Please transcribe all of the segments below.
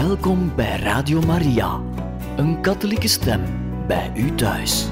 Welkom bij Radio Maria, een katholieke stem bij u thuis.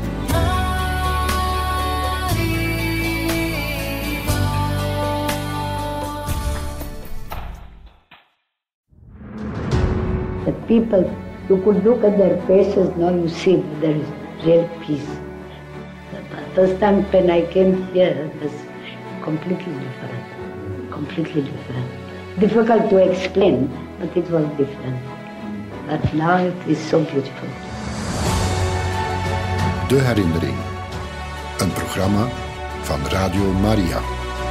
The people, you could look at their faces, now you see that there is real peace. The first time when I came here, it was completely different. Completely different. Difficult to explain, but it was different. But now it is so beautiful. De Herinnering. Een programma van Radio Maria.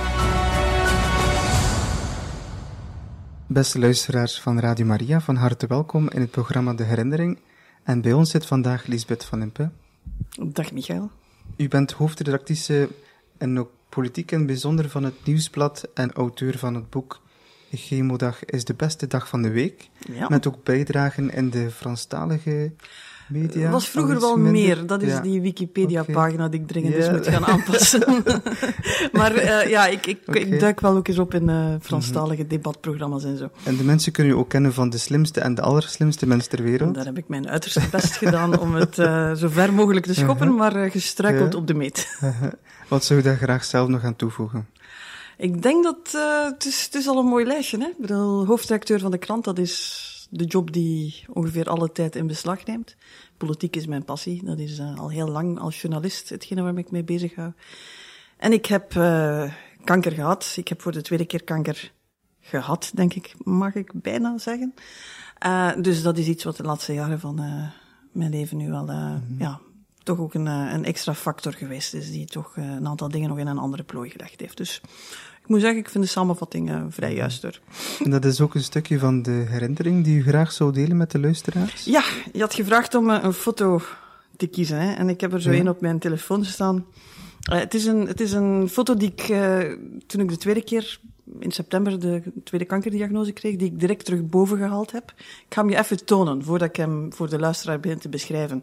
Beste luisteraars van Radio Maria, van harte welkom in het programma De Herinnering. En bij ons zit vandaag Lisbeth van Impe. Dag Michael. U bent hoofdredactrice en ook politiek in het bijzonder van het Nieuwsblad en auteur van het boek Chemodag is de beste dag van de week. Ja. Met ook bijdragen in de Franstalige media. Dat was vroeger wel meer. Dat is die Wikipedia-pagina die ik dringend moet gaan aanpassen. Maar ik duik wel ook eens op in Franstalige debatprogramma's en zo. En de mensen kunnen u ook kennen van de slimste en de allerslimste mensen ter wereld. En daar heb ik mijn uiterste best gedaan om het zo ver mogelijk te schoppen, maar gestruikeld op de meet. Wat zou u daar graag zelf nog aan toevoegen? Ik denk dat het is al een mooi lijstje. Hè? Ik bedoel, hoofdredacteur van de krant, dat is de job die ongeveer alle tijd in beslag neemt. Politiek is mijn passie. Dat is al heel lang als journalist hetgene waar ik mee bezig hou. En ik heb kanker gehad. Ik heb voor de tweede keer kanker gehad, denk ik, mag ik bijna zeggen. Dus dat is iets wat de laatste jaren van mijn leven nu wel toch ook een extra factor geweest is, die toch een aantal dingen nog in een andere plooi gelegd heeft. Dus ik moet zeggen, ik vind de samenvatting vrij juist hoor. En dat is ook een stukje van de herinnering die u graag zou delen met de luisteraars? Ja, je had gevraagd om een foto te kiezen, hè? En ik heb er zo één op mijn telefoon staan. Het is een foto die ik, toen ik de tweede keer in september de tweede kankerdiagnose kreeg, die ik direct terug boven gehaald heb. Ik ga hem je even tonen, voordat ik hem voor de luisteraar begin te beschrijven.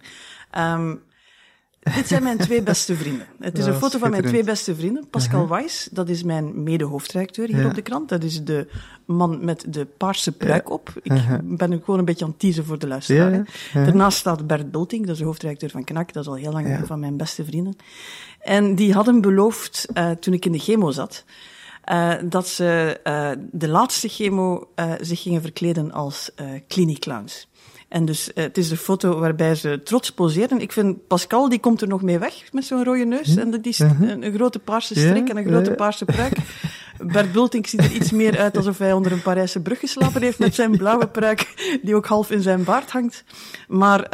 Dit zijn mijn twee beste vrienden. Het is een foto van mijn twee beste vrienden. Pascal Weiss, dat is mijn mede-hoofdredacteur hier op de krant. Dat is de man met de paarse pruik op. Ik ben nu gewoon een beetje aan het teasen voor de luisteraar. Daarnaast staat Bert Bulting, dat is de hoofdredacteur van Knak. Dat is al heel lang een van mijn beste vrienden. En die hadden beloofd, toen ik in de chemo zat, dat ze de laatste chemo zich gingen verkleden als kliniekclowns. En dus het is de foto waarbij ze trots poseren. Ik vind Pascal, die komt er nog mee weg met zo'n rode neus. En die een grote paarse strik en een grote paarse pruik. Bert Bulting ziet er iets meer uit alsof hij onder een Parijse brug geslapen heeft met zijn blauwe pruik, die ook half in zijn baard hangt. Maar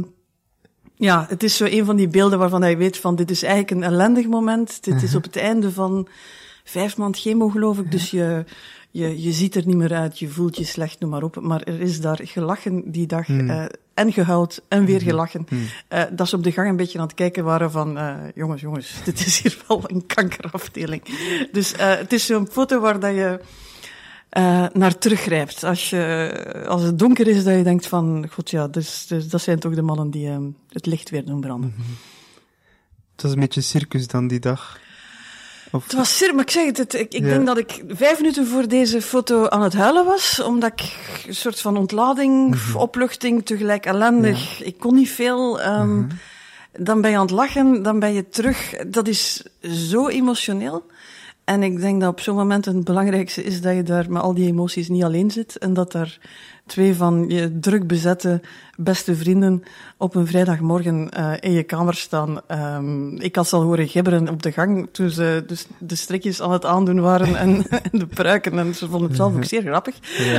het is zo een van die beelden waarvan hij weet van dit is eigenlijk een ellendig moment. Dit is op het einde van 5 maanden chemo, geloof ik. Dus je ziet er niet meer uit, je voelt je slecht, noem maar op. Maar er is daar gelachen die dag, en gehuild en weer gelachen. Dat ze op de gang een beetje aan het kijken waren van, jongens, dit is hier wel een kankerafdeling. Dus het is zo'n foto waar dat je naar teruggrijpt. Als het donker is, dat je denkt van, god ja, dus dat zijn toch de mannen die het licht weer doen branden. Het was een beetje circus dan die dag. Het was zeer, maar ik zeg het, ik denk dat ik 5 minuten voor deze foto aan het huilen was, omdat ik een soort van ontlading, opluchting, tegelijk ellendig. Ja. Ik kon niet veel. Dan ben je aan het lachen, dan ben je terug. Dat is zo emotioneel. En ik denk dat op zo'n moment het belangrijkste is dat je daar met al die emoties niet alleen zit en dat daar 2 van je druk bezette beste vrienden op een vrijdagmorgen in je kamer staan. Ik had ze al horen gibberen op de gang toen ze de strikjes aan het aandoen waren en de pruiken. En ze vonden het zelf ook zeer grappig.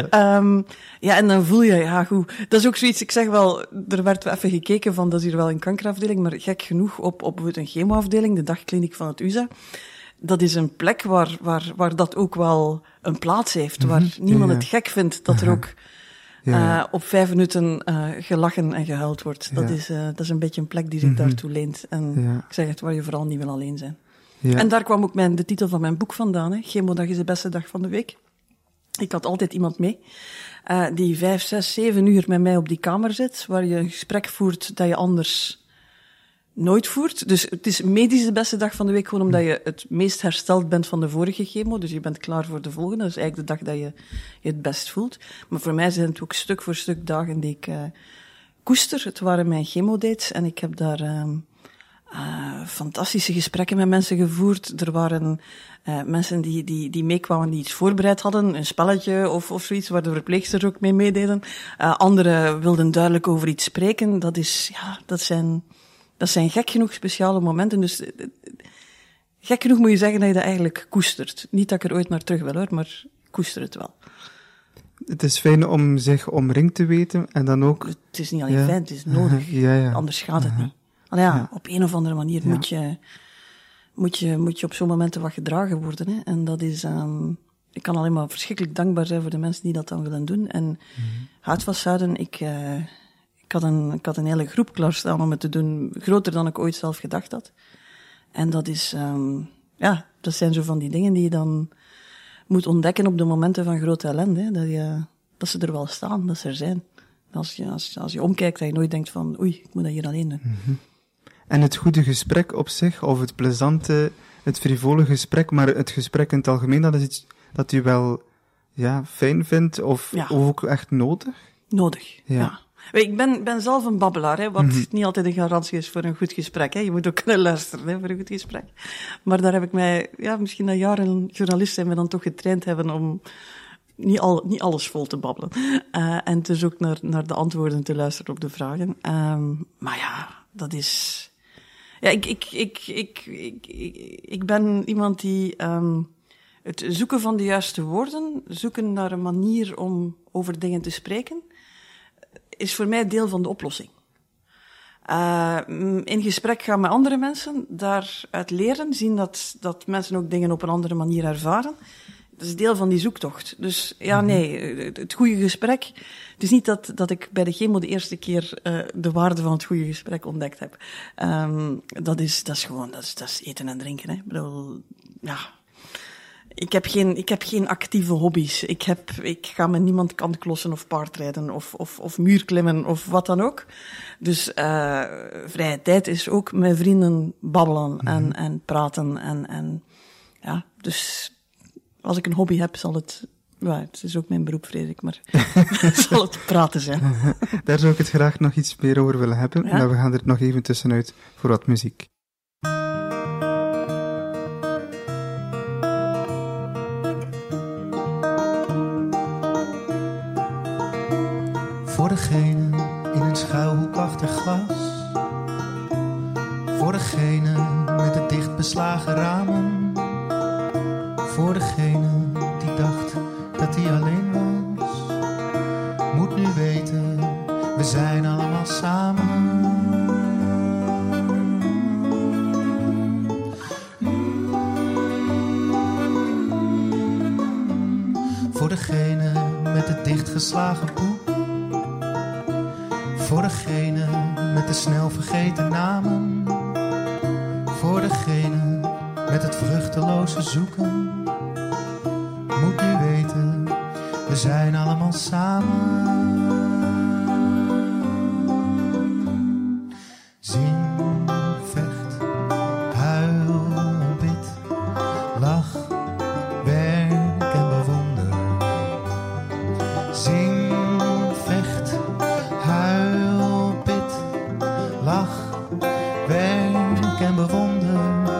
En dan voel je, goed. Dat is ook zoiets, ik zeg wel, er werd even gekeken van, dat is hier wel een kankerafdeling, maar gek genoeg op een chemoafdeling, de dagkliniek van het UZA. Dat is een plek waar dat ook wel een plaats heeft, waar niemand het gek vindt dat er ook op 5 minuten gelachen en gehuild wordt. Dat is een beetje een plek die zich daartoe leent. En ik zeg het, waar je vooral niet wil alleen zijn. Ja. En daar kwam ook de titel van mijn boek vandaan. Chemodag is de beste dag van de week. Ik had altijd iemand mee die 5, 6, 7 uur met mij op die kamer zit, waar je een gesprek voert dat je anders nooit voert. Dus het is medisch de beste dag van de week, gewoon omdat je het meest hersteld bent van de vorige chemo. Dus je bent klaar voor de volgende. Dat is eigenlijk de dag dat je het best voelt. Maar voor mij zijn het ook stuk voor stuk dagen die ik koester. Het waren mijn chemodates en ik heb daar fantastische gesprekken met mensen gevoerd. Er waren mensen die meekwamen die iets voorbereid hadden, een spelletje of zoiets, waar de verpleegsters ook mee meededen. Anderen wilden duidelijk over iets spreken. Dat zijn gek genoeg speciale momenten. Dus gek genoeg moet je zeggen dat je dat eigenlijk koestert. Niet dat ik er ooit naar terug wil, hoor, maar ik koester het wel. Het is fijn om zich omringd te weten en dan ook... Het is niet alleen fijn, het is nodig. Anders gaat het niet. Op een of andere manier moet je op zo'n momenten wat gedragen worden. Hè? En dat is... ik kan alleen maar verschrikkelijk dankbaar zijn voor de mensen die dat dan willen doen. En hout vasthouden, ik had een hele groep klaarstaan om het te doen, groter dan ik ooit zelf gedacht had. En dat is... dat zijn zo van die dingen die je dan moet ontdekken op de momenten van grote ellende. Hè? Dat ze er wel staan, dat ze er zijn. Als je omkijkt, dat je nooit denkt van, oei, ik moet dat hier alleen doen. Mm-hmm. En het goede gesprek op zich, of het plezante, het frivole gesprek, maar het gesprek in het algemeen, dat is iets dat u wel fijn vindt, of ook echt nodig? Nodig, ja. Ik ben zelf een babbelaar, hè, wat niet altijd een garantie is voor een goed gesprek. Hè. Je moet ook kunnen luisteren, hè, voor een goed gesprek. Maar daar heb ik mij, misschien na jaren journalist zijn we dan toch getraind hebben om niet alles vol te babbelen. En dus ook naar de antwoorden te luisteren op de vragen. Maar dat is... Ik ben iemand die het zoeken van de juiste woorden, zoeken naar een manier om over dingen te spreken, is voor mij deel van de oplossing. In gesprek gaan met andere mensen, daaruit leren, zien dat mensen ook dingen op een andere manier ervaren. Dat is deel van die zoektocht. Dus het goede gesprek. Het is niet dat ik bij de chemo de eerste keer de waarde van het goede gesprek ontdekt heb. Dat is eten en drinken. Hè. Ik bedoel, Ik heb geen actieve hobby's. Ik ga met niemand kantklossen of paardrijden of muurklimmen of wat dan ook. Dus vrije tijd is ook met vrienden babbelen en praten en dus als ik een hobby heb, zal het... het is ook mijn beroep, vrees ik, maar zal het praten zijn. Daar zou ik het graag nog iets meer over willen hebben. Maar we gaan er nog even tussenuit voor wat muziek. Voor degene in een schuilhoek achter glas. Voor degene met de dicht beslagen ramen. Voor degene die dacht dat hij alleen was. Moet nu weten, we zijn allemaal samen. Voor degene met het dichtgeslagen boek. Voor degene met de snel vergeten namen. Voor degene met het vruchteloze zoeken. Moet nu weten, we zijn allemaal samen. Zing, vecht, huil, bid, lach, werk en bewonder. Zing, vecht, huil, bid, lach, werk en bewonder.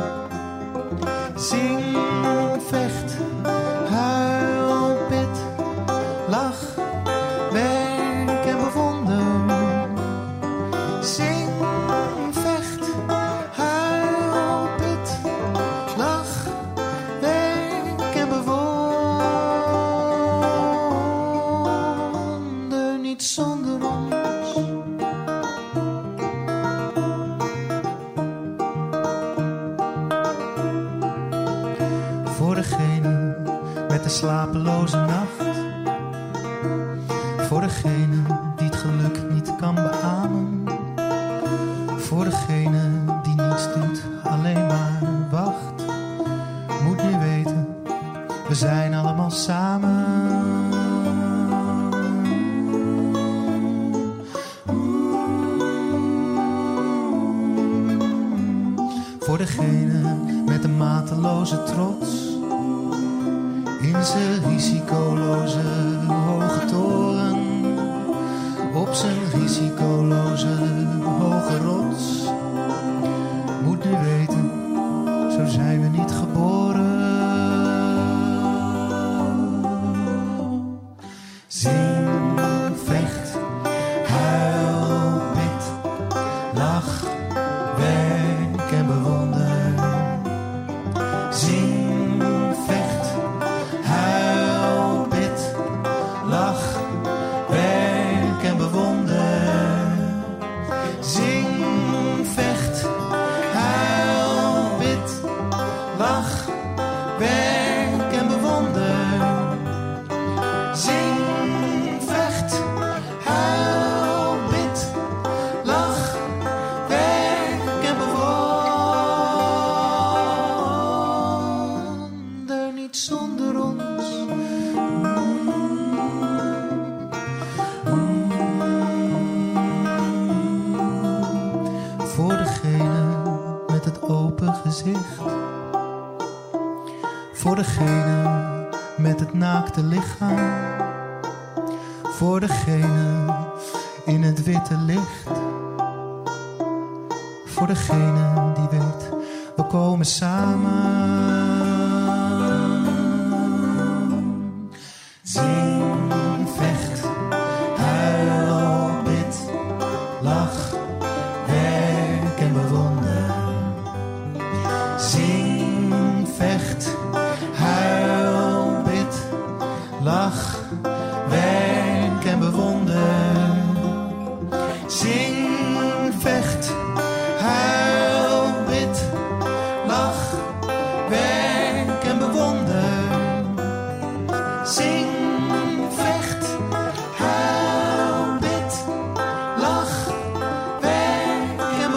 Zing, vecht, huil, bid, lach, werk en bewonder. Zing, vecht, huil, bid, lach, werk en bewonder. Niet zonder ons. Voor degene met de slapeloze nacht. Voor degene die het geluk niet kan beamen. Voor degene die niets doet, alleen maar wacht. Moet nu weten, we zijn allemaal samen. degene met de mateloze trots. In zijn risicoloze hoge toren. Op zijn risicoloze hoge rots. Moet nu weten, zo zijn we niet geboren. Zing, vecht, huil, bid, lach, werk en bewonder. Zing, vecht, huil, bid, lach, werk en bewonder. Zing, vecht, huil, bid, lach, werk en bewonder. Zing, vecht, huil, bid, lach, werk en bewonder. Niet zonder ons. Voor degene met het open gezicht. Voor degene met het naakte lichaam. Voor degene in het witte licht. Voor degene die weet, we komen samen. Zing, vecht, huil, bid, lach, werk en bewonder. Zing, vecht, huil, bid, lach, werk en bewonder. Zing, vecht, huil, bid, lach, werk en bewonder. Zing, vecht, huil, bid, lach, werk en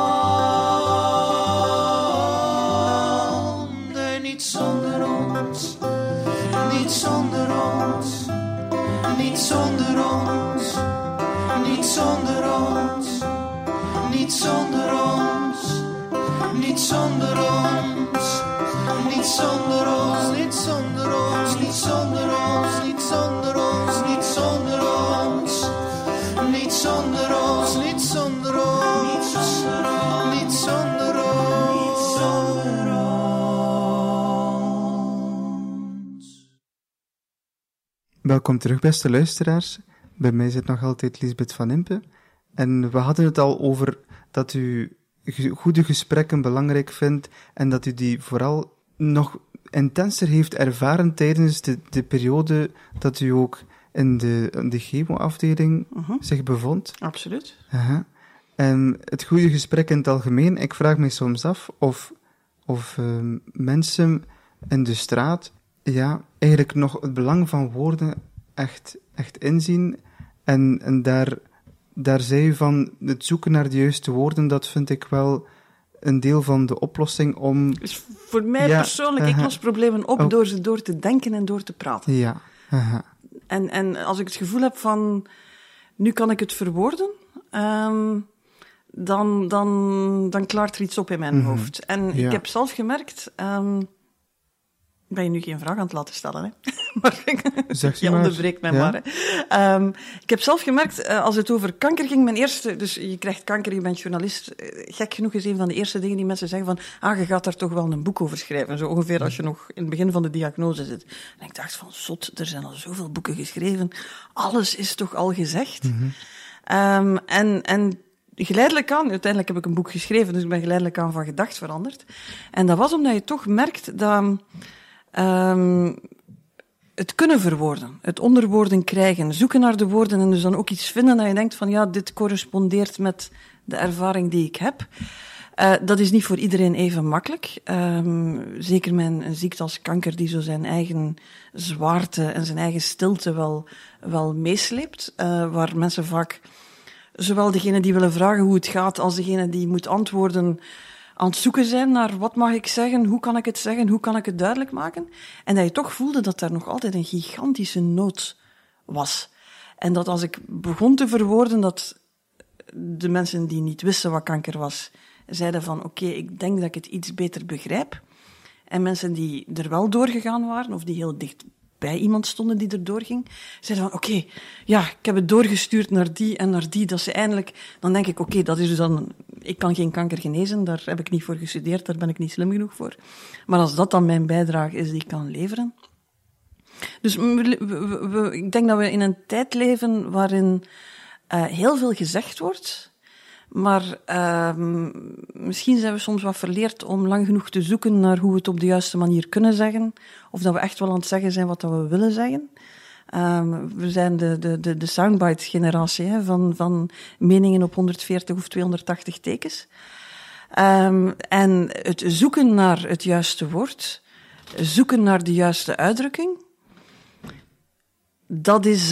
bewonder. Niet zonder ons, niet zonder ons, niet zonder ons, niet zonder ons, niet zonder ons, niet zonder ons, niet zonder ons, niet zonder ons, niet zonder ons, niet zonder ons, niet zonder ons, niet zonder ons, niet zonder ons, niet zonder ons. Welkom terug, beste luisteraars. Bij mij zit nog altijd Lisbeth van Impe. En we hadden het al over dat u goede gesprekken belangrijk vindt en dat u die vooral nog intenser heeft ervaren tijdens de periode dat u ook in de chemo-afdeling zich bevond. Absoluut. En het goede gesprek in het algemeen, ik vraag me soms af of mensen in de straat eigenlijk nog het belang van woorden echt inzien. En daar zei u van, het zoeken naar de juiste woorden, dat vind ik wel een deel van de oplossing om... Dus voor mij persoonlijk, ik los problemen op door ze door te denken en door te praten. Ja. En als ik het gevoel heb van, nu kan ik het verwoorden, dan klaart er iets op in mijn hoofd. En ik heb zelf gemerkt... ben je nu geen vraag aan het laten stellen, hè? Maar je onderbreekt mij maar. Hè. Ik heb zelf gemerkt, als het over kanker ging, mijn eerste... Dus je krijgt kanker, je bent journalist. Gek genoeg is een van de eerste dingen die mensen zeggen van... je gaat daar toch wel een boek over schrijven. Zo ongeveer als je nog in het begin van de diagnose zit. En ik dacht van, zot, er zijn al zoveel boeken geschreven. Alles is toch al gezegd? En geleidelijk aan, uiteindelijk heb ik een boek geschreven, dus ik ben geleidelijk aan van gedacht veranderd. En dat was omdat je toch merkt dat... het kunnen verwoorden, het onderwoorden krijgen, zoeken naar de woorden en dus dan ook iets vinden dat je denkt van dit correspondeert met de ervaring die ik heb. Dat is niet voor iedereen even makkelijk. Zeker met een ziekte als kanker die zo zijn eigen zwaarte en zijn eigen stilte wel meesleept. Waar mensen vaak, zowel degene die willen vragen hoe het gaat, als degene die moet antwoorden, aan het zoeken zijn naar wat mag ik zeggen, hoe kan ik het zeggen, hoe kan ik het duidelijk maken. En dat je toch voelde dat daar nog altijd een gigantische nood was. En dat als ik begon te verwoorden dat de mensen die niet wisten wat kanker was, zeiden van oké, ik denk dat ik het iets beter begrijp. En mensen die er wel doorgegaan waren, of die heel dicht bij iemand stonden die er doorging, zeiden van oké, ja, ik heb het doorgestuurd naar die en naar die, dat ze eindelijk, dan denk ik oké, dat is dus dan, ik kan geen kanker genezen, daar heb ik niet voor gestudeerd, daar ben ik niet slim genoeg voor. Maar als dat dan mijn bijdrage is die ik kan leveren. Dus ik denk dat we in een tijd leven waarin heel veel gezegd wordt, maar misschien zijn we soms wat verleerd om lang genoeg te zoeken naar hoe we het op de juiste manier kunnen zeggen, of dat we echt wel aan het zeggen zijn wat dat we willen zeggen. We zijn de soundbite-generatie van meningen op 140 of 280 tekens. En het zoeken naar het juiste woord, zoeken naar de juiste uitdrukking, dat is...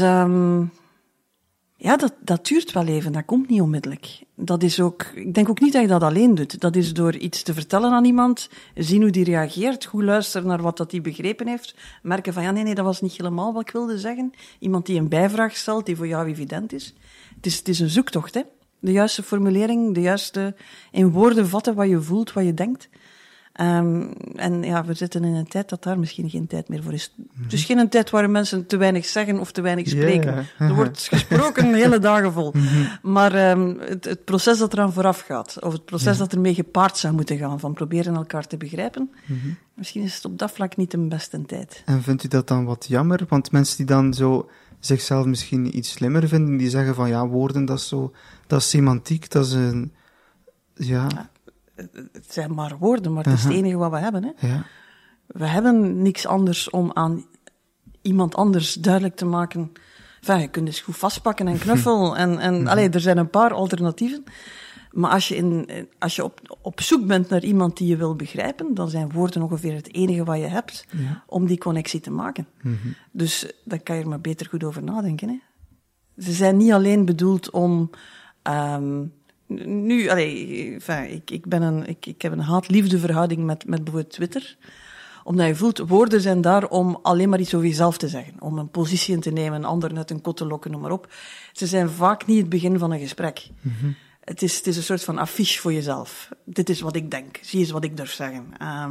dat duurt wel even, dat komt niet onmiddellijk. Dat is ook, ik denk ook niet dat je dat alleen doet. Dat is door iets te vertellen aan iemand, zien hoe die reageert, goed luisteren naar wat dat die begrepen heeft, merken van nee, dat was niet helemaal wat ik wilde zeggen. Iemand die een bijvraag stelt, die voor jou evident is. Het is een zoektocht, hè. De juiste formulering, de juiste in woorden vatten wat je voelt, wat je denkt. En ja, we zitten in een tijd dat daar misschien geen tijd meer voor is. Het is geen tijd waar mensen te weinig zeggen of te weinig spreken. Yeah. Er wordt gesproken hele dagen vol. Maar het proces dat eraan vooraf gaat, of het proces dat ermee gepaard zou moeten gaan, van proberen elkaar te begrijpen, misschien is het op dat vlak niet de beste tijd. En vindt u dat dan wat jammer? Want mensen die dan zo zichzelf misschien iets slimmer vinden, die zeggen van ja, woorden, dat is semantiek, dat is een... Ja... Het zijn maar woorden, maar het is het enige wat we hebben. Hè? Ja. We hebben niks anders om aan iemand anders duidelijk te maken. Enfin, je kunt dus goed vastpakken en knuffel. Allee, er zijn een paar alternatieven. Maar als je op zoek bent naar iemand die je wil begrijpen, dan zijn woorden ongeveer het enige wat je hebt om die connectie te maken. Dus daar kan je er maar beter goed over nadenken. Hè? Ze zijn niet alleen bedoeld om... Nu, ik heb een haat-liefde verhouding met bijvoorbeeld Twitter. Omdat je voelt, woorden zijn daar om alleen maar iets over jezelf te zeggen. Om een positie in te nemen, een ander uit een kot te lokken, noem maar op. Ze zijn vaak niet het begin van een gesprek. Het is een soort van affiche voor jezelf. Dit is wat ik denk. Zie eens wat ik durf zeggen.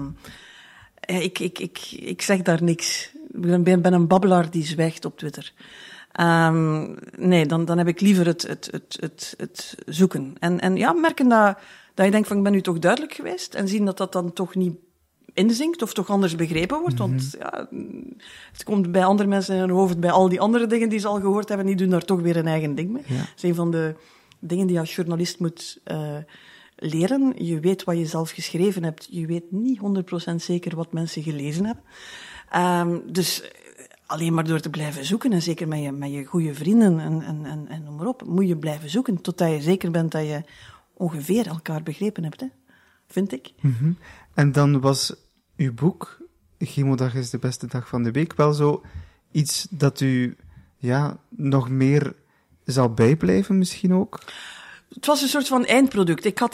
Ik zeg daar niks. Ik ben een babbelaar die zwijgt op Twitter. Nee, dan heb ik liever het zoeken. En ja, merken dat je denkt van, ik ben nu toch duidelijk geweest. En zien dat dan toch niet inzinkt of toch anders begrepen wordt. Want ja, het komt bij andere mensen in hun hoofd, bij al die andere dingen die ze al gehoord hebben, die doen daar toch weer een eigen ding mee. Ja. Dat is een van de dingen die je als journalist moet leren. Je weet wat je zelf geschreven hebt. Je weet niet 100% zeker wat mensen gelezen hebben. Dus... alleen maar door te blijven zoeken, en zeker met je goede vrienden en noem maar op, moet je blijven zoeken, totdat je zeker bent dat je ongeveer elkaar begrepen hebt, hè? Vind ik. En dan was uw boek, Chemodag is de beste dag van de week, wel zo iets dat u nog meer zal bijblijven misschien ook? Het was een soort van eindproduct. Ik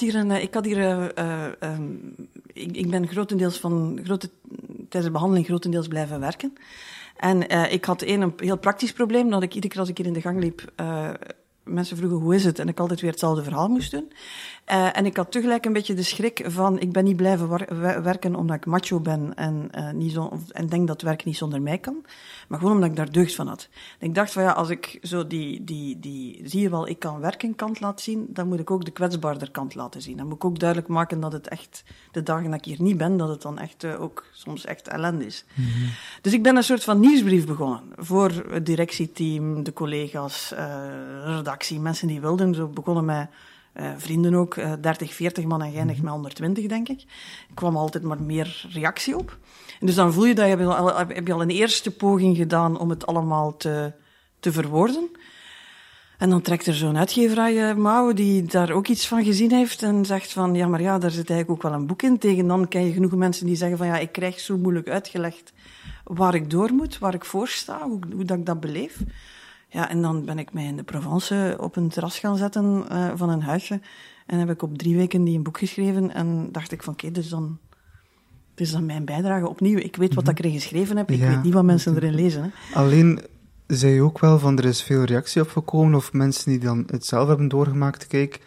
ben tijdens de behandeling grotendeels blijven werken. En ik had een heel praktisch probleem, dat ik iedere keer als ik hier in de gang liep, mensen vroegen hoe is het, en ik altijd weer hetzelfde verhaal moest doen. En ik had tegelijk een beetje de schrik van, ik ben niet blijven werken omdat ik macho ben en denk dat werk niet zonder mij kan, maar gewoon omdat ik daar deugd van had. En ik dacht van als ik zo die zie je wel, ik kan werken kant laat zien, dan moet ik ook de kwetsbaarder kant laten zien. Dan moet ik ook duidelijk maken dat het echt, de dagen dat ik hier niet ben, dat het dan echt ook soms echt ellende is. Dus ik ben een soort van nieuwsbrief begonnen voor het directieteam, de collega's, redactie, mensen die wilden. Zo begonnen met vrienden ook, 30, 40 man en eindig met 120, denk ik. Er kwam altijd maar meer reactie op. En dus dan voel je dat heb je al een eerste poging gedaan om het allemaal te verwoorden. En dan trekt er zo'n uitgever aan je mouw die daar ook iets van gezien heeft en zegt van, ja, maar ja, daar zit eigenlijk ook wel een boek in. Tegen dan krijg je genoeg mensen die zeggen van, ja, ik krijg zo moeilijk uitgelegd waar ik door moet, waar ik voor sta, hoe dat ik dat beleef. Ja, en dan ben ik mij in de Provence op een terras gaan zetten van een huisje. En heb ik op 3 weken een boek geschreven. En dacht ik van, oké, dus dan mijn bijdrage opnieuw. Ik weet wat ik erin geschreven heb. Ik weet niet wat mensen erin lezen. Hè. Alleen, zei je ook wel van, er is veel reactie op gekomen. Of mensen die dan het zelf hebben doorgemaakt. Kijk,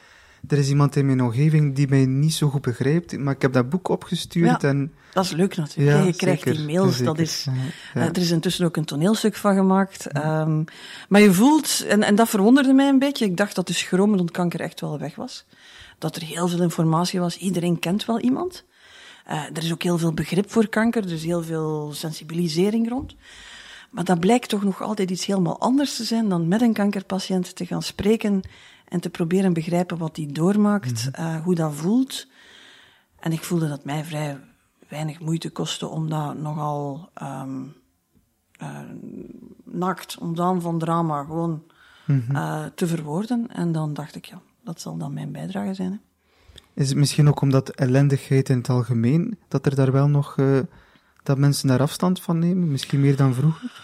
er is iemand in mijn omgeving die mij niet zo goed begrijpt, maar ik heb dat boek opgestuurd. Ja, en... dat is leuk natuurlijk. Ja, je krijgt zeker, die mails, zeker. Dat is... er is intussen ook een toneelstuk van gemaakt. Maar je voelt, en dat verwonderde mij een beetje, ik dacht dat de schroom rond kanker echt wel weg was. Dat er heel veel informatie was, iedereen kent wel iemand. Er is ook heel veel begrip voor kanker, er is heel veel sensibilisering rond. Maar dat blijkt toch nog altijd iets helemaal anders te zijn dan met een kankerpatiënt te gaan spreken en te proberen begrijpen wat die doormaakt, hoe dat voelt. En ik voelde dat mij vrij weinig moeite kostte om dat nogal naakt, ontdaan van drama, gewoon te verwoorden. En dan dacht ik, ja, dat zal dan mijn bijdrage zijn. Hè. Is het misschien ook omdat ellendigheid in het algemeen, dat er daar wel nog, dat mensen daar afstand van nemen? Misschien meer dan vroeger?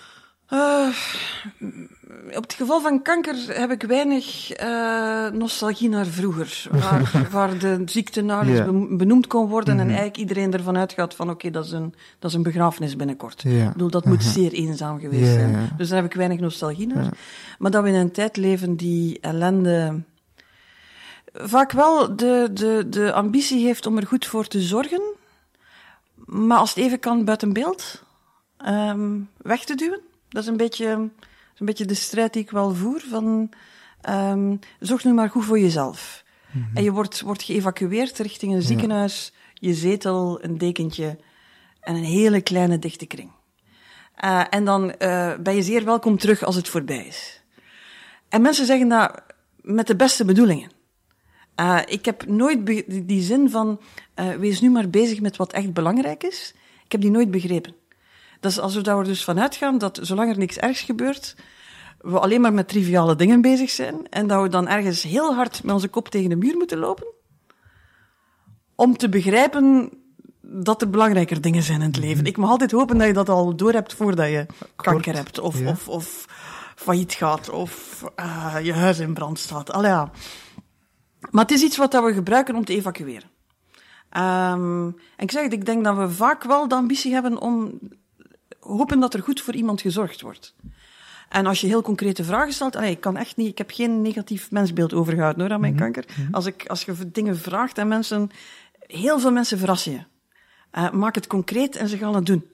Op het geval van kanker heb ik weinig nostalgie naar vroeger. Waar de ziekte nauwelijks benoemd kon worden en eigenlijk iedereen ervan uitgaat van oké, dat is een begrafenis binnenkort. Ja. Ik bedoel, dat moet zeer eenzaam geweest zijn. Ja. Dus daar heb ik weinig nostalgie naar. Ja. Maar dat we in een tijd leven die ellende vaak wel de ambitie heeft om er goed voor te zorgen, maar als het even kan buiten beeld weg te duwen. Dat is een beetje de strijd die ik wel voer, van zorg nu maar goed voor jezelf. En je wordt geëvacueerd richting een ziekenhuis, je zetel, een dekentje en een hele kleine dichte kring. En dan ben je zeer welkom terug als het voorbij is. En mensen zeggen dat met de beste bedoelingen. Ik heb nooit die zin van wees nu maar bezig met wat echt belangrijk is. Ik heb die nooit begrepen. Dat is alsof we er dus van uitgaan dat zolang er niks ergs gebeurt, we alleen maar met triviale dingen bezig zijn en dat we dan ergens heel hard met onze kop tegen de muur moeten lopen om te begrijpen dat er belangrijker dingen zijn in het leven. Ik mag altijd hopen dat je dat al doorhebt voordat je kanker hebt of failliet gaat of je huis in brand staat. Allee, ja. Maar het is iets wat we gebruiken om te evacueren. En ik zeg het, ik denk dat we vaak wel de ambitie hebben om hopen dat er goed voor iemand gezorgd wordt. En als je heel concrete vragen stelt, ik heb geen negatief mensbeeld overgehouden hoor, aan mijn kanker. Als je dingen vraagt en heel veel mensen verrassen je. Maak het concreet en ze gaan het doen.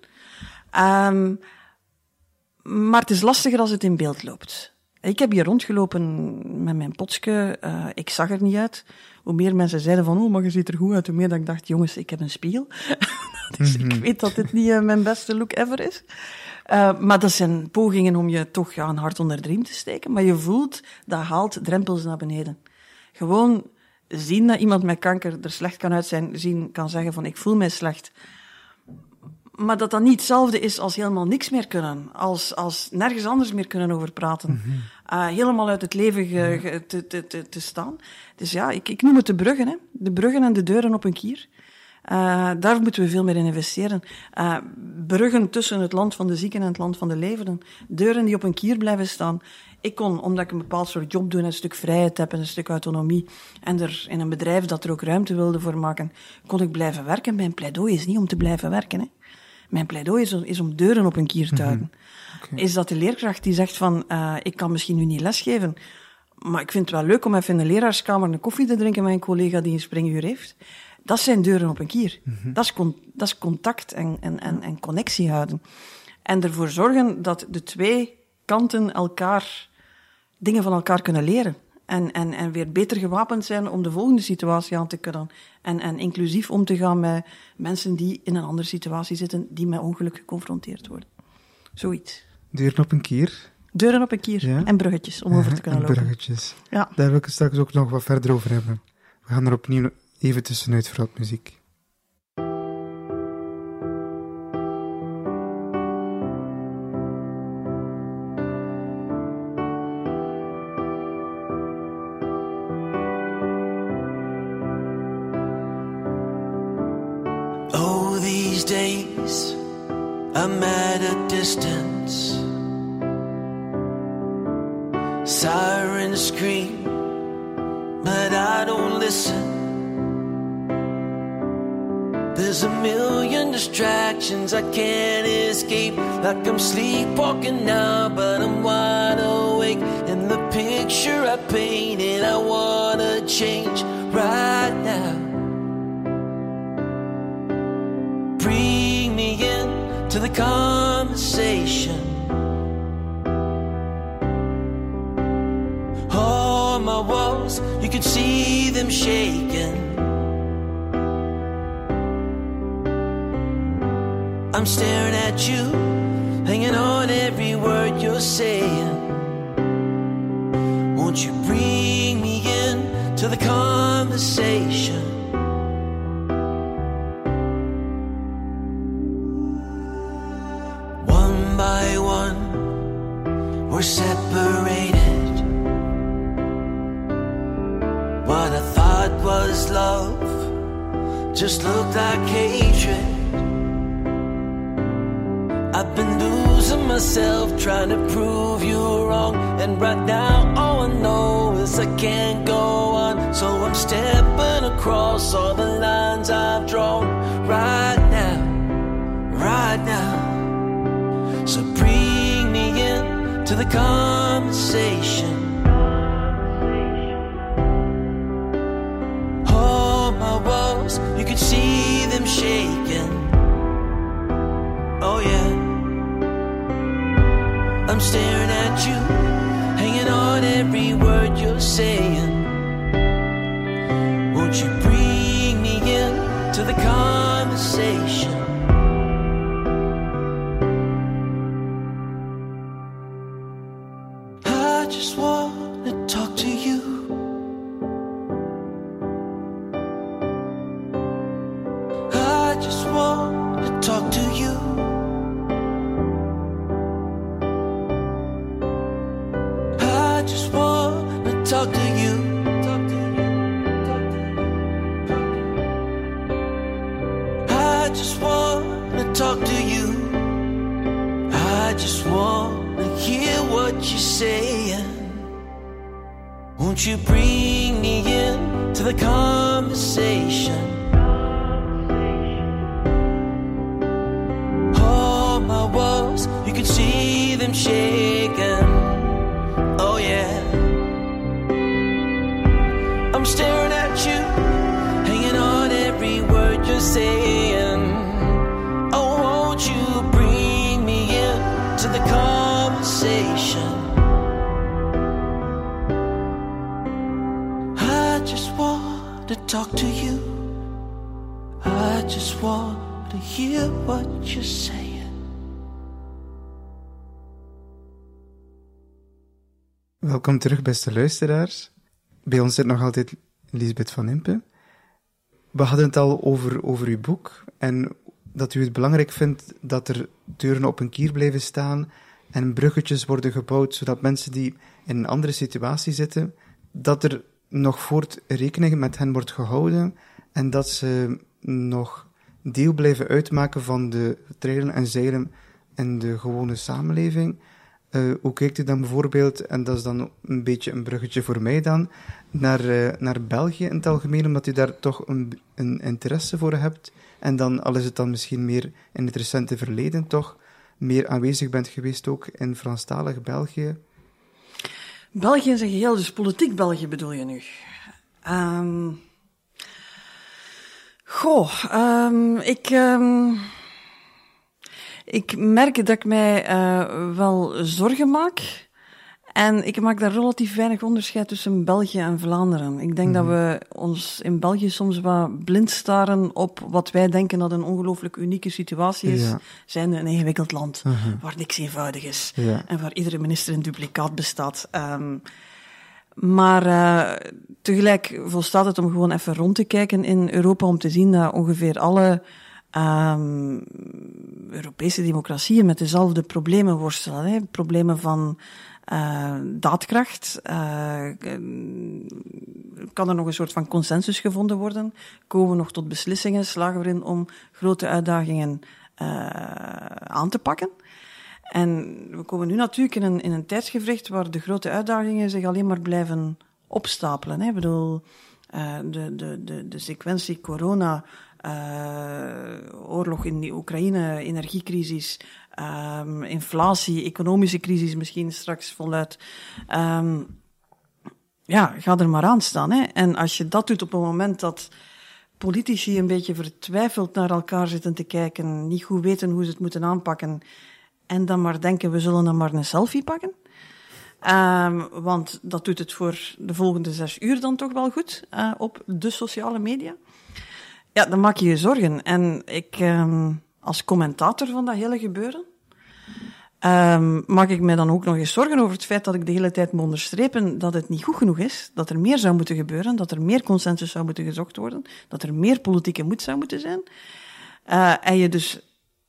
Maar het is lastiger als het in beeld loopt. Ik heb hier rondgelopen met mijn potske, ik zag er niet uit. Hoe meer mensen zeiden van, maar je ziet er goed uit, hoe meer dat ik dacht, jongens, ik heb een spiegel. Dus ik weet dat dit niet mijn beste look ever is. Maar dat zijn pogingen om je toch een hart onder de riem te steken. Maar je voelt, dat haalt drempels naar beneden. Gewoon zien dat iemand met kanker er slecht kan uit zijn, kan zeggen van, ik voel mij slecht. Maar dat niet hetzelfde is als helemaal niks meer kunnen. Als nergens anders meer kunnen over praten. Helemaal uit het leven te staan. Dus ja, ik noem het de bruggen. Hè. De bruggen en de deuren op een kier. Daar moeten we veel meer in investeren. Bruggen tussen het land van de zieken en het land van de levenden. Deuren die op een kier blijven staan. Ik kon, omdat ik een bepaald soort job doe, een stuk vrijheid heb en een stuk autonomie, en er in een bedrijf dat er ook ruimte wilde voor maken, kon ik blijven werken. Mijn pleidooi is niet om te blijven werken. Hè. Mijn pleidooi is om deuren op een kier te houden. Okay. Is dat de leerkracht die zegt van, ik kan misschien nu niet lesgeven, maar ik vind het wel leuk om even in de leraarskamer een koffie te drinken met een collega die een springuur heeft. Dat zijn deuren op een kier. Dat is contact en connectie houden. En ervoor zorgen dat de twee kanten dingen van elkaar kunnen leren. En weer beter gewapend zijn om de volgende situatie aan te kunnen. En inclusief om te gaan met mensen die in een andere situatie zitten, die met ongeluk geconfronteerd worden. Zoiets. Deuren op een kier. Deuren op een kier. Ja. En bruggetjes om over te kunnen lopen. Bruggetjes. Ja. Daar wil ik het straks ook nog wat verder over hebben. We gaan er opnieuw even tussenuit voor wat muziek. Oh, these days I'm at a distance. Sirens scream, but I don't listen. There's a million distractions I can't escape. Like I'm sleepwalking now, but I'm wide awake. And the picture I painted, I wanna change. change right now. Bring me in to the conversation. All my walls, you could see them shaking. I'm staring at you, hanging on every word you're saying. Won't you bring me in to the conversation? One by one, we're separated. What I thought was love just looked like hatred. I've been losing myself trying to prove you wrong, and right now all I know is I can't go on. So I'm stepping across all the lines I've drawn right now, right now. So bring me in to the conversation. All my walls, you could see them shaking. Oh yeah, I'm staring at you, hanging on every word you're saying. Won't you bring me in to the conversation? I just want to talk to you. I just want to talk to you. Talk to you. I just want to talk to you. I just want to hear what you're saying. Won't you bring me in to the conversation? All my walls, you can see them shaking. Oh yeah, I'm staring at you, hanging on every word you're saying. Oh, won't you bring me in to the conversation? I just want to talk to you. I just want to hear what you're saying. Welkom terug, beste luisteraars. Bij ons zit nog altijd Lisbeth van Impe. We hadden het al over uw boek en dat u het belangrijk vindt dat er deuren op een kier blijven staan en bruggetjes worden gebouwd, zodat mensen die in een andere situatie zitten, dat er nog voort rekening met hen wordt gehouden en dat ze nog deel blijven uitmaken van de treilen en zeilen in de gewone samenleving. Hoe kijkt u dan bijvoorbeeld, en dat is dan een beetje een bruggetje voor mij dan, naar België in het algemeen, omdat u daar toch een interesse voor hebt, en dan, al is het dan misschien meer in het recente verleden, toch meer aanwezig bent geweest ook in Franstalig België? België in zijn geheel, dus politiek België bedoel je nu? Ik merk dat ik mij wel zorgen maak. En ik maak daar relatief weinig onderscheid tussen België en Vlaanderen. Ik denk dat we ons in België soms wat blind staren op wat wij denken dat een ongelooflijk unieke situatie is. Ja. Zijnde een ingewikkeld land, waar niks eenvoudig is. Ja. En waar iedere minister een duplicaat bestaat. Maar tegelijk volstaat het om gewoon even rond te kijken in Europa, om te zien dat ongeveer alle Europese democratieën met dezelfde problemen worstelen. Hè? Problemen van daadkracht. Kan er nog een soort van consensus gevonden worden? Komen we nog tot beslissingen? Slagen we erin om grote uitdagingen aan te pakken? En we komen nu natuurlijk in een tijdsgevricht waar de grote uitdagingen zich alleen maar blijven opstapelen. Hè? Ik bedoel, de sequentie corona, oorlog in die Oekraïne, energiecrisis, inflatie, economische crisis misschien straks voluit. ga er maar aan staan. Hè. En als je dat doet op een moment dat politici een beetje vertwijfeld naar elkaar zitten te kijken, niet goed weten hoe ze het moeten aanpakken, en dan maar denken, we zullen dan maar een selfie pakken. Want dat doet het voor de volgende 6 uur dan toch wel goed, op de sociale media. Ja, dan maak je je zorgen. En ik, als commentator van dat hele gebeuren, maak ik mij dan ook nog eens zorgen over het feit dat ik de hele tijd moet onderstrepen dat het niet goed genoeg is, dat er meer zou moeten gebeuren, dat er meer consensus zou moeten gezocht worden, dat er meer politieke moed zou moeten zijn. En je dus,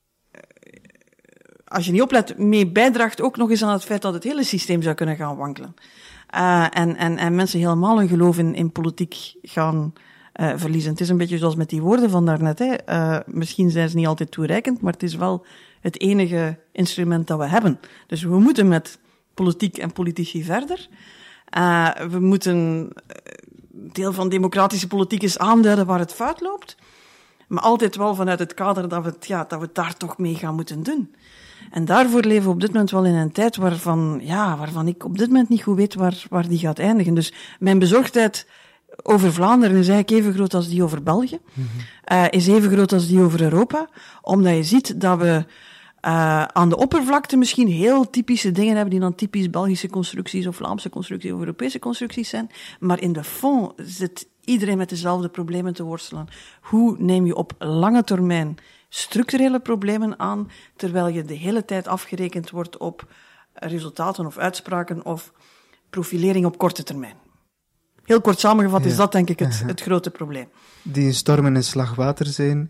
als je niet oplet, mee bijdraagt ook nog eens aan het feit dat het hele systeem zou kunnen gaan wankelen. En mensen helemaal hun geloof in politiek gaan verliezen. Het is een beetje zoals met die woorden van daarnet. Misschien zijn ze niet altijd toereikend, maar het is wel het enige instrument dat we hebben. Dus we moeten met politiek en politici verder. We moeten, deel van democratische politiek is aanduiden waar het fout loopt. Maar altijd wel vanuit het kader dat we het daar toch mee gaan moeten doen. En daarvoor leven we op dit moment wel in een tijd waarvan ik op dit moment niet goed weet waar die gaat eindigen. Dus mijn bezorgdheid over Vlaanderen is eigenlijk even groot als die over België. Is even groot als die over Europa. Omdat je ziet dat we aan de oppervlakte misschien heel typische dingen hebben die dan typisch Belgische constructies of Vlaamse constructies of Europese constructies zijn. Maar in de fond zit iedereen met dezelfde problemen te worstelen. Hoe neem je op lange termijn structurele problemen aan, terwijl je de hele tijd afgerekend wordt op resultaten of uitspraken of profilering op korte termijn. Heel kort samengevat is dat denk ik het grote probleem. Die een storm in een slag water zijn?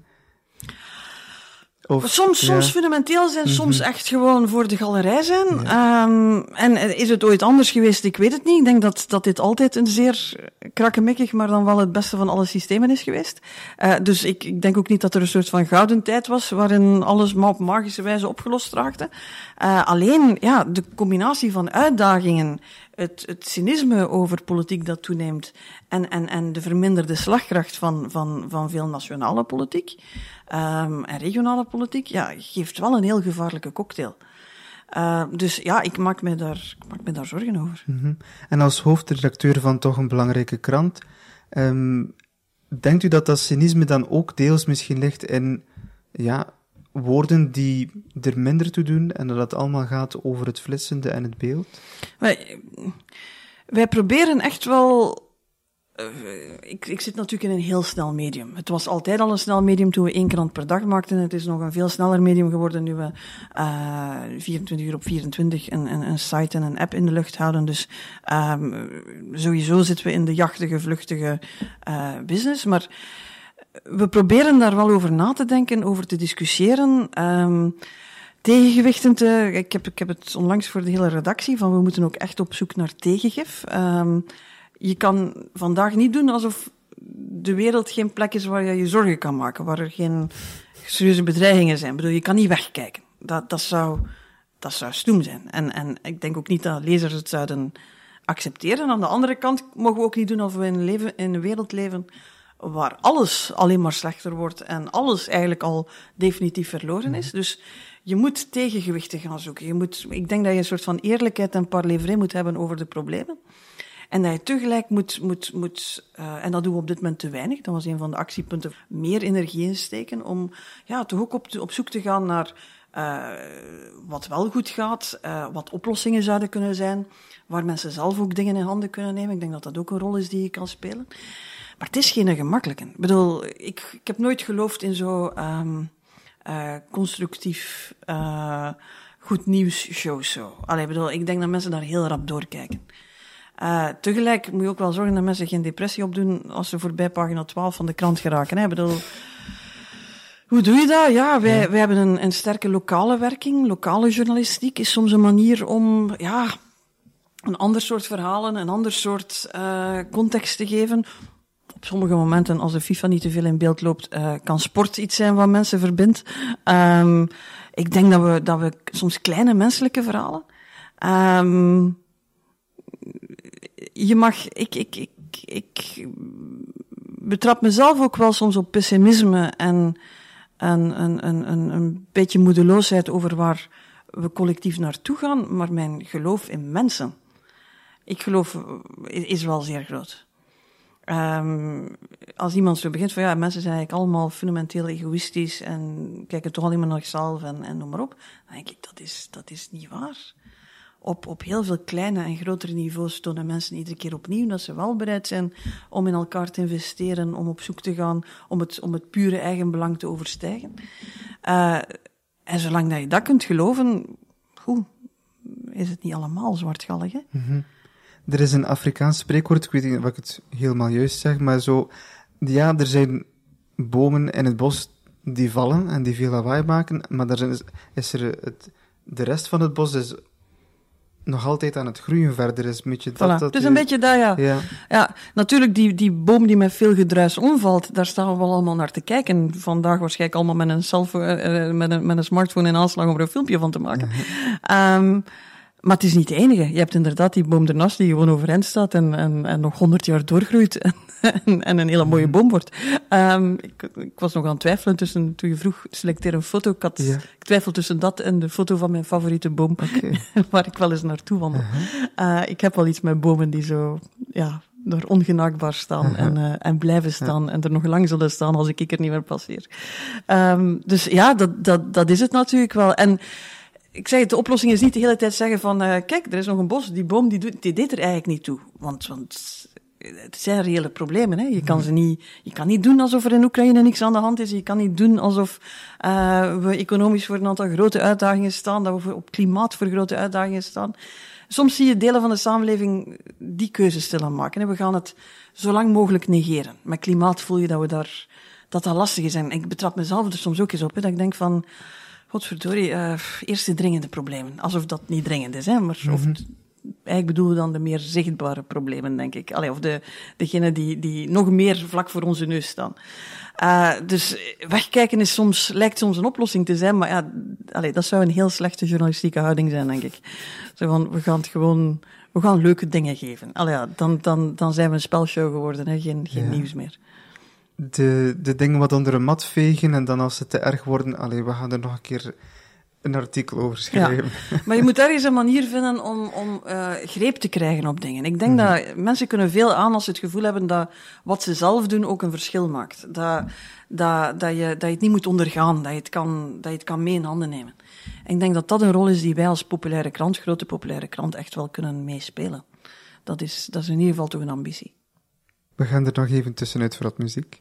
Of, soms fundamenteel zijn, soms echt gewoon voor de galerij zijn. En is het ooit anders geweest? Ik weet het niet. Ik denk dat dit altijd een zeer krakkemikkig, maar dan wel het beste van alle systemen is geweest. Dus ik denk ook niet dat er een soort van gouden tijd was, waarin alles maar op magische wijze opgelost raakte. Alleen, de combinatie van uitdagingen, het cynisme over politiek dat toeneemt, en de verminderde slagkracht van veel nationale politiek, en regionale politiek, geeft wel een heel gevaarlijke cocktail. Dus ik maak me daar zorgen over. Mm-hmm. En als hoofdredacteur van toch een belangrijke krant, denkt u dat cynisme dan ook deels misschien ligt in woorden die er minder toe doen en dat het allemaal gaat over het flitsende en het beeld? Wij proberen echt wel. Ik zit natuurlijk in een heel snel medium. Het was altijd al een snel medium toen we 1 krant per dag maakten. Het is nog een veel sneller medium geworden nu we 24 uur op 24 een site en een app in de lucht houden. Dus sowieso zitten we in de jachtige, vluchtige business. Maar we proberen daar wel over na te denken, over te discussiëren. Tegengewichten ik heb het onlangs voor de hele redactie van we moeten ook echt op zoek naar tegengif. Je kan vandaag niet doen alsof de wereld geen plek is waar je je zorgen kan maken, waar er geen serieuze bedreigingen zijn. Ik bedoel, je kan niet wegkijken. Dat zou stoem zijn. En ik denk ook niet dat lezers het zouden accepteren. Aan de andere kant mogen we ook niet doen alsof we in een wereld leven waar alles alleen maar slechter wordt en alles eigenlijk al definitief verloren is. Dus je moet tegengewichten gaan zoeken. Ik denk dat je een soort van eerlijkheid en parlevrie moet hebben over de problemen. En dat je tegelijk moet en dat doen we op dit moment te weinig, dat was een van de actiepunten, meer energie insteken om toch ook op zoek te gaan naar wat wel goed gaat, wat oplossingen zouden kunnen zijn, waar mensen zelf ook dingen in handen kunnen nemen. Ik denk dat dat ook een rol is die je kan spelen. Maar het is geen gemakkelijke. Ik bedoel, ik heb nooit geloofd in zo constructief goed nieuws shows zo. Ik denk dat mensen daar heel rap doorkijken. Tegelijk moet je ook wel zorgen dat mensen geen depressie opdoen als ze voorbij pagina 12 van de krant geraken. Ik bedoel, hoe doe je dat? Wij hebben een sterke lokale werking. Lokale journalistiek is soms een manier om een ander soort verhalen, een ander soort context te geven. Op sommige momenten, als de FIFA niet te veel in beeld loopt, kan sport iets zijn wat mensen verbindt. Ik denk dat we soms kleine menselijke verhalen. Ik betrap mezelf ook wel soms op pessimisme en een beetje moedeloosheid over waar we collectief naartoe gaan, maar mijn geloof in mensen ik geloof, is wel zeer groot. Als iemand zo begint van mensen zijn eigenlijk allemaal fundamenteel egoïstisch en kijken toch alleen maar naar zichzelf en noem maar op, dan denk ik, dat is niet waar. Op heel veel kleine en grotere niveaus tonen mensen iedere keer opnieuw dat ze wel bereid zijn om in elkaar te investeren, om op zoek te gaan, om het pure eigenbelang te overstijgen. En zolang dat je dat kunt geloven, is het niet allemaal zwartgallig, hè? Mm-hmm. Er is een Afrikaans spreekwoord, ik weet niet of ik het helemaal juist zeg, maar zo, er zijn bomen in het bos die vallen en die veel lawaai maken, maar de rest van het bos is nog altijd aan het groeien verder. Is een beetje dat, het is een beetje dat, ja. Natuurlijk, die boom die met veel gedruis omvalt, daar staan we wel allemaal naar te kijken. Vandaag waarschijnlijk allemaal met een met een smartphone in aanslag om er een filmpje van te maken. Maar het is niet de enige. Je hebt inderdaad die boom ernaast die gewoon overeind staat en nog 100 jaar doorgroeit en een hele mooie boom wordt. Ik was nog aan het twijfelen toen je vroeg, selecteer een foto. Ik twijfel tussen dat en de foto van mijn favoriete boom, waar ik wel eens naartoe wandel. Ik heb wel iets met bomen die zo, daar ongenaakbaar staan en blijven staan en er nog lang zullen staan als ik er niet meer passeer. Dus ja, dat is het natuurlijk wel. En ik zeg het, de oplossing is niet de hele tijd zeggen van, kijk, er is nog een bos, die boom die deed er eigenlijk niet toe. Want het zijn reële problemen, hè. Je kan niet doen alsof er in Oekraïne niks aan de hand is. Je kan niet doen alsof we economisch voor een aantal grote uitdagingen staan, dat we op klimaat voor grote uitdagingen staan. Soms zie je delen van de samenleving die keuzes stilaan maken, hè. We gaan het zo lang mogelijk negeren. Met klimaat voel je dat lastig is. En ik betrap mezelf er soms ook eens op, hè, dat ik denk van, godverdorie, eerst de dringende problemen. Alsof dat niet dringend is, hè, maar eigenlijk bedoelen we dan de meer zichtbare problemen, denk ik. Of degene die nog meer vlak voor onze neus staan. Dus wegkijken lijkt soms een oplossing te zijn, maar dat zou een heel slechte journalistieke houding zijn, denk ik. Zo van, we gaan leuke dingen geven. Dan zijn we een spelshow geworden, hè, geen nieuws meer. De dingen wat onder een mat vegen en dan als ze te erg worden, we gaan er nog een keer een artikel over schrijven. Ja, maar je moet ergens een manier vinden om greep te krijgen op dingen. Ik denk dat mensen kunnen veel aan als ze het gevoel hebben dat wat ze zelf doen ook een verschil maakt. Dat je het niet moet ondergaan, dat je het kan mee in handen nemen. En ik denk dat dat een rol is die wij als grote populaire krant, echt wel kunnen meespelen. Dat is in ieder geval toch een ambitie. We gaan er nog even tussenuit voor wat muziek.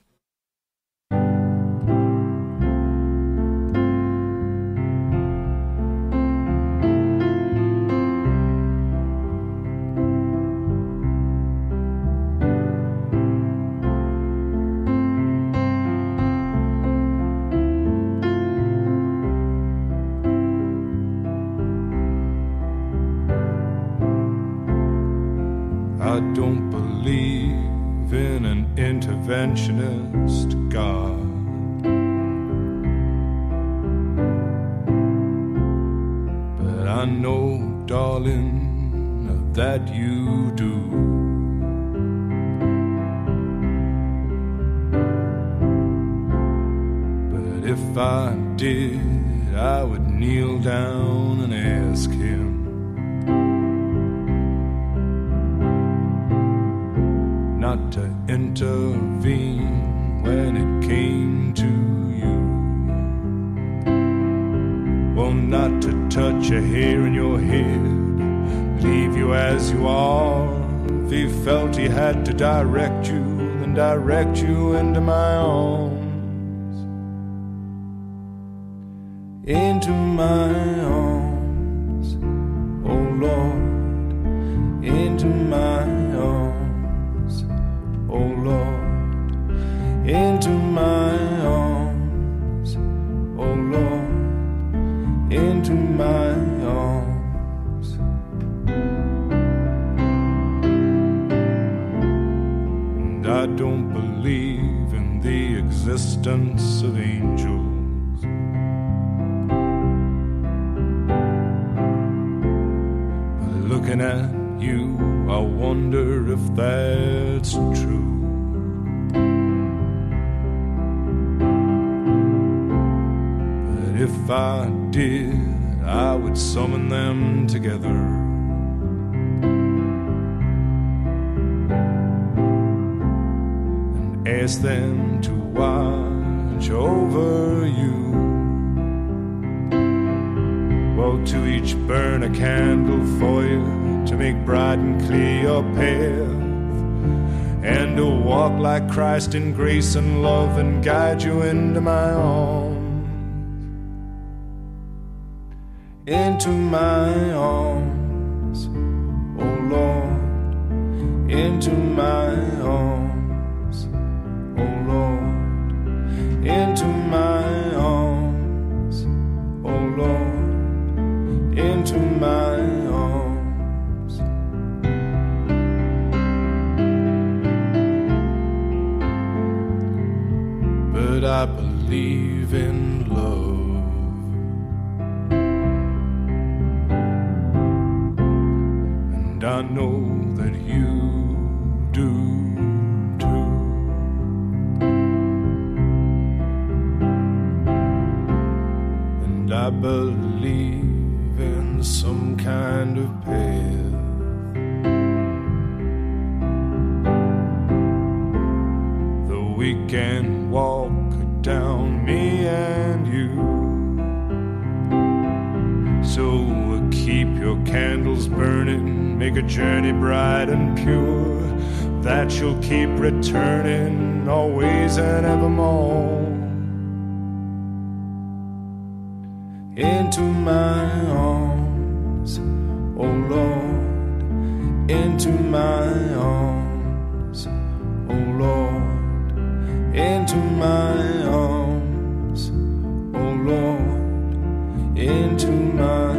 I don't believe in an interventionist God. But I know, darling, that you do. But if I did, I would kneel down and ask him not to intervene when it came to you. Well, not to touch a hair in your head, leave you as you are. If he felt he had to direct you, then direct you into my arms. Into my arms, oh Lord, into my arms, oh Lord, into my arms, oh Lord, into my arms. And I don't believe in the existence of angels. But looking at you, I wonder if that's true. But if I did, I would summon them together ask them to watch over you. Well, to each burn a candle for you, to make bright and clear your path, and to walk like Christ in grace and love and guide you into my arms. Into my arms, oh Lord, into my arms, oh Lord, into my arms, oh Lord, into my arms. But I believe in love. I know that you do too. And I believe in some kind of path that we can walk down, me and you. So keep your candles burning, make a journey bright and pure, that you'll keep returning always and evermore. Into my arms, oh Lord, into my arms, oh Lord, into my arms, oh Lord, into my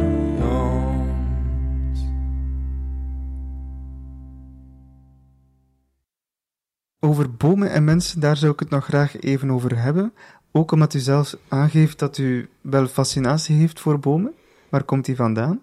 Over bomen en mensen, daar zou ik het nog graag even over hebben. Ook omdat u zelf aangeeft dat u wel fascinatie heeft voor bomen. Waar komt die vandaan?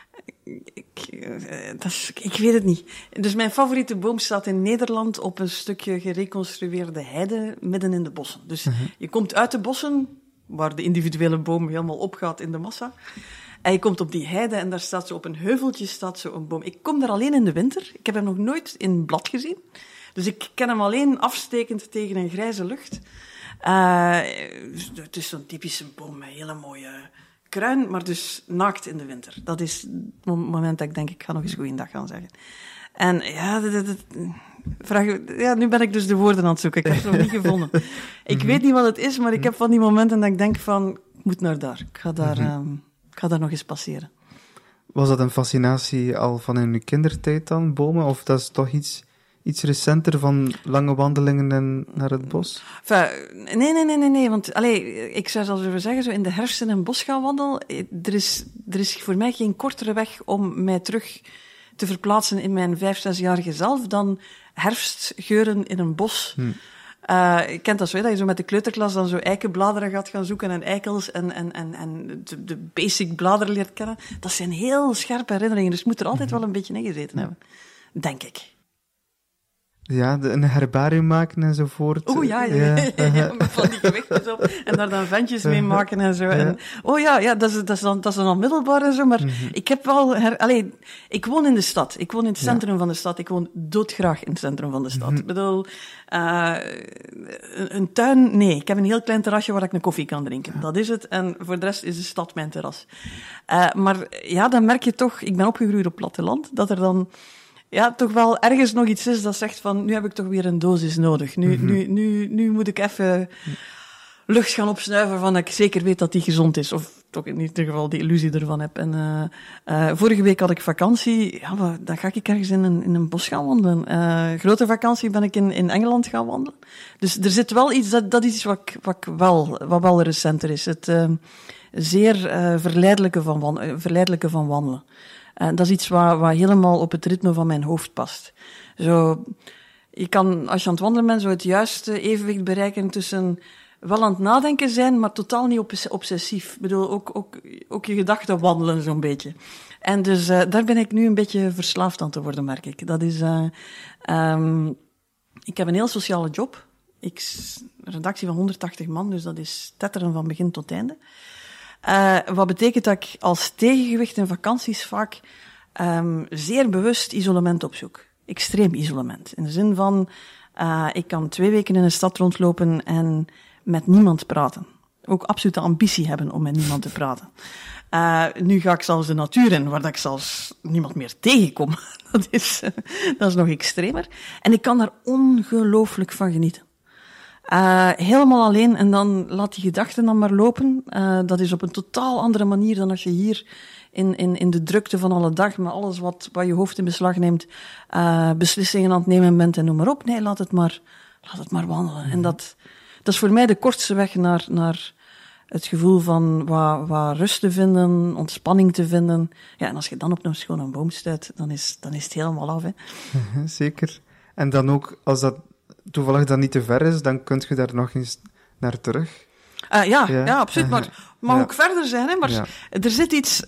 Ik weet het niet. Dus mijn favoriete boom staat in Nederland op een stukje gereconstrueerde heide midden in de bossen. Dus je komt uit de bossen, waar de individuele boom helemaal opgaat in de massa. En je komt op die heide en daar staat zo op een heuveltje staat zo een boom. Ik kom daar alleen in de winter. Ik heb hem nog nooit in blad gezien. Dus ik ken hem alleen afstekend tegen een grijze lucht. Het is zo'n typische boom met hele mooie kruin, maar dus naakt in de winter. Dat is het moment dat ik denk, ik ga nog eens goeiedag gaan zeggen. En ja, nu ben ik dus de woorden aan het zoeken. Ik heb het nog niet gevonden. Ik weet niet wat het is, maar ik heb van die momenten dat ik denk van, ik moet naar daar. Ik ga daar nog eens passeren. Was dat een fascinatie al van in uw kindertijd dan, bomen? Of dat is toch iets recenter van lange wandelingen naar het bos? Nee. Want ik zou zelfs willen zeggen, zo in de herfst in een bos gaan wandelen. Er is voor mij geen kortere weg om mij terug te verplaatsen in mijn 5-6-jarige zelf dan herfstgeuren in een bos. Je kent dat zo, dat je zo met de kleuterklas dan zo eikenbladeren gaat gaan zoeken en eikels en de basic bladeren leert kennen. Dat zijn heel scherpe herinneringen, dus je moet er altijd wel een beetje in gezeten hebben. Denk ik. Ja, een herbarium maken enzovoort. Oh ja, met van die gewichtjes op en daar dan ventjes mee maken en zo. En, dat is dan middelbaar en zo, maar ik heb wel... ik woon in de stad. Ik woon in het centrum van de stad. Ik woon doodgraag in het centrum van de stad. Ik bedoel, een tuin, nee. Ik heb een heel klein terrasje waar ik een koffie kan drinken. Dat is het. En voor de rest is de stad mijn terras. Maar ja, dan merk je toch... Ik ben opgegroeid op platteland, dat er dan... Ja, toch wel ergens nog iets is dat zegt van, nu heb ik toch weer een dosis nodig. Nu moet ik even lucht gaan opsnuiven van dat ik zeker weet dat die gezond is. Of toch in ieder geval die illusie ervan heb. En vorige week had ik vakantie. Ja, dan ga ik ergens in een bos gaan wandelen. Grote vakantie ben ik in Engeland gaan wandelen. Dus er zit wel iets, dat is iets wat wel recenter is. Het zeer verleidelijke van wandelen. Dat is iets wat helemaal op het ritme van mijn hoofd past. Zo, je kan, als je aan het wandelen bent, zo het juiste evenwicht bereiken tussen wel aan het nadenken zijn, maar totaal niet obsessief. Ik bedoel, ook je gedachten wandelen zo'n beetje. En dus daar ben ik nu een beetje verslaafd aan te worden, merk ik. Dat is... ik heb een heel sociale job. Een redactie van 180 man, dus dat is tetteren van begin tot einde. Wat betekent dat ik als tegengewicht in vakanties vaak zeer bewust isolement opzoek. Extreem isolement. In de zin van Ik kan 2 weken in een stad rondlopen en met niemand praten. Ook absoluut de ambitie hebben om met niemand te praten. Nu ga ik zelfs de natuur in, waar ik zelfs niemand meer tegenkom. Dat is nog extremer. En ik kan daar ongelooflijk van genieten. Helemaal alleen en dan laat die gedachten dan maar lopen. Dat is op een totaal andere manier dan als je hier in de drukte van alle dag, met alles wat je hoofd in beslag neemt, beslissingen aan het nemen bent en noem maar op. Nee, laat het maar wandelen. En dat is voor mij de kortste weg naar het gevoel van wat rust te vinden, ontspanning te vinden. Ja, en als je dan op een schone boom stuit, dan is het helemaal af. Hè. Zeker. En dan ook, als dat toevallig dan niet te ver is, dan kun je daar nog eens naar terug. Ja, absoluut. Maar het mag ook verder zijn, hè. Maar er zit iets...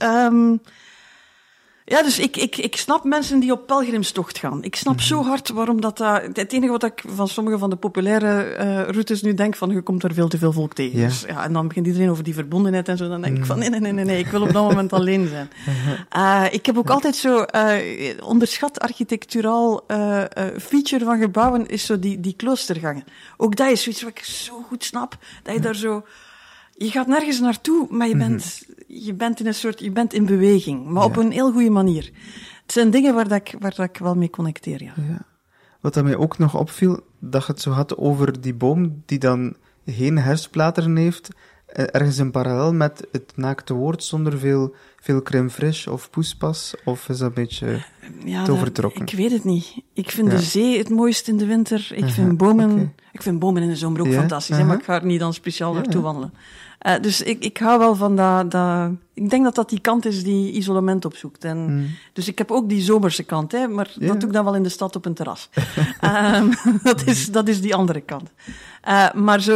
dus ik snap mensen die op pelgrimstocht gaan. Ik snap zo hard waarom dat... Het enige wat ik van sommige van de populaire routes nu denk, van je komt er veel te veel volk tegen. Ja. Dus, en dan begint iedereen over die verbondenheid en zo. Dan denk ik van nee, ik wil op dat moment alleen zijn. Ik heb ook altijd zo... onderschat architecturaal feature van gebouwen is zo die kloostergangen. Ook dat is zoiets wat ik zo goed snap. Dat je daar zo... Je gaat nergens naartoe, maar je bent in beweging. Maar op een heel goede manier. Het zijn dingen waar ik wel mee connecteer, ja. Wat dat mij ook nog opviel, dat je het zo had over die boom die dan geen herfstbladeren heeft, ergens in parallel met het naakte woord zonder veel crème fraîche of poespas, of is dat een beetje te overtrokken? Ik weet het niet. Ik vind de zee het mooist in de winter. Ik vind bomen... Ik vind bomen in de zomer ook fantastisch, maar ik ga er niet dan speciaal naartoe wandelen. Dus ik hou wel van dat... Ik denk dat die kant is die isolement opzoekt. En, dus ik heb ook die zomerse kant, hè, maar dat doe ik dan wel in de stad op een terras. Dat is die andere kant. Maar zo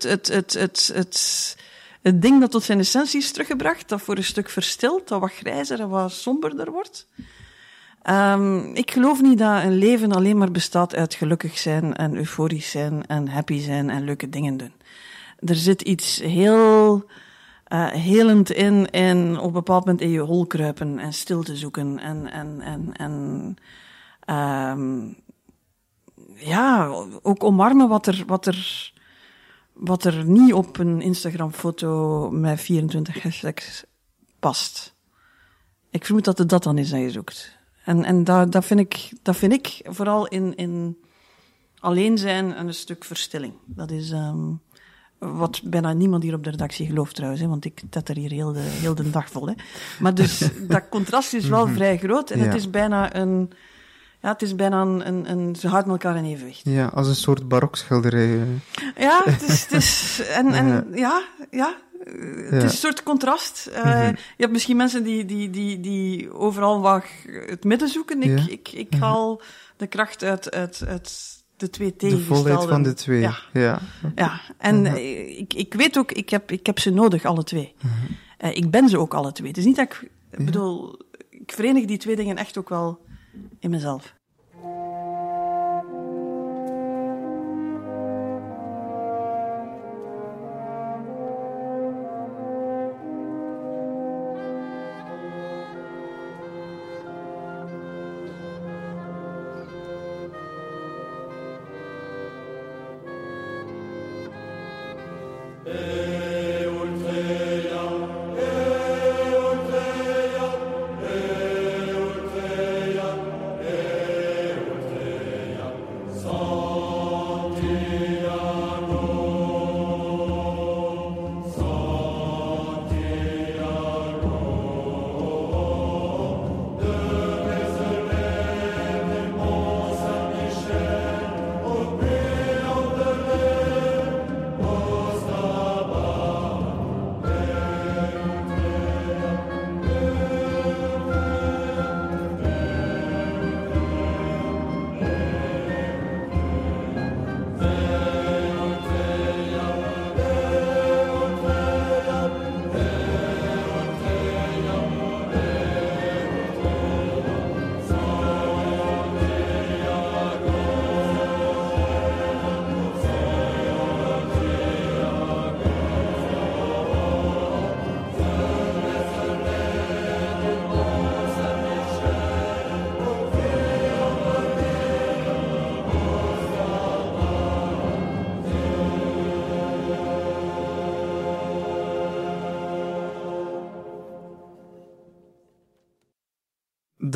het ding dat tot zijn essentie is teruggebracht, dat voor een stuk verstilt, dat wat grijzer en wat somberder wordt. Ik geloof niet dat een leven alleen maar bestaat uit gelukkig zijn en euforisch zijn en happy zijn en leuke dingen doen. Er zit iets heel helend in en op een bepaald moment in je hol kruipen en stilte zoeken ook omarmen wat er niet op een Instagram-foto met 24 hashtags past. Ik vermoed dat het dat dan is dat je zoekt. En dat vind ik vooral in alleen zijn en een stuk verstilling. Dat is wat bijna niemand hier op de redactie gelooft trouwens, hè, want ik tet er hier heel de dag vol. Hè. Maar dus dat contrast is wel vrij groot en het is bijna een... Ja, het is bijna ze houden elkaar in evenwicht. Ja, als een soort barokschilderij. Ja, het is het is een soort contrast. Je hebt misschien mensen die overal wat het midden zoeken. Ik haal de kracht uit de twee tegengestelde. De volheid van de twee. Ja. En ik weet ook, ik heb ze nodig, alle twee. Ik ben ze ook alle twee. Het is niet dat ik bedoel, ik verenig die twee dingen echt ook wel in mezelf.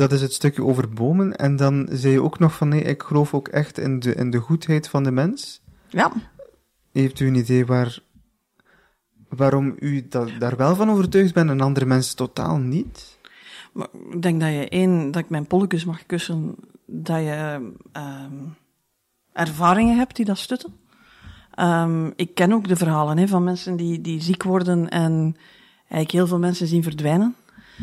dat is het stukje over bomen. En dan zei je ook nog van, nee, ik geloof ook echt in de goedheid van de mens. Ja. Heeft u een idee waarom u daar wel van overtuigd bent en andere mensen totaal niet? Maar ik denk dat ik mijn polletjes mag kussen, dat je ervaringen hebt die dat stutten. Ik ken ook de verhalen van mensen die ziek worden en eigenlijk heel veel mensen zien verdwijnen.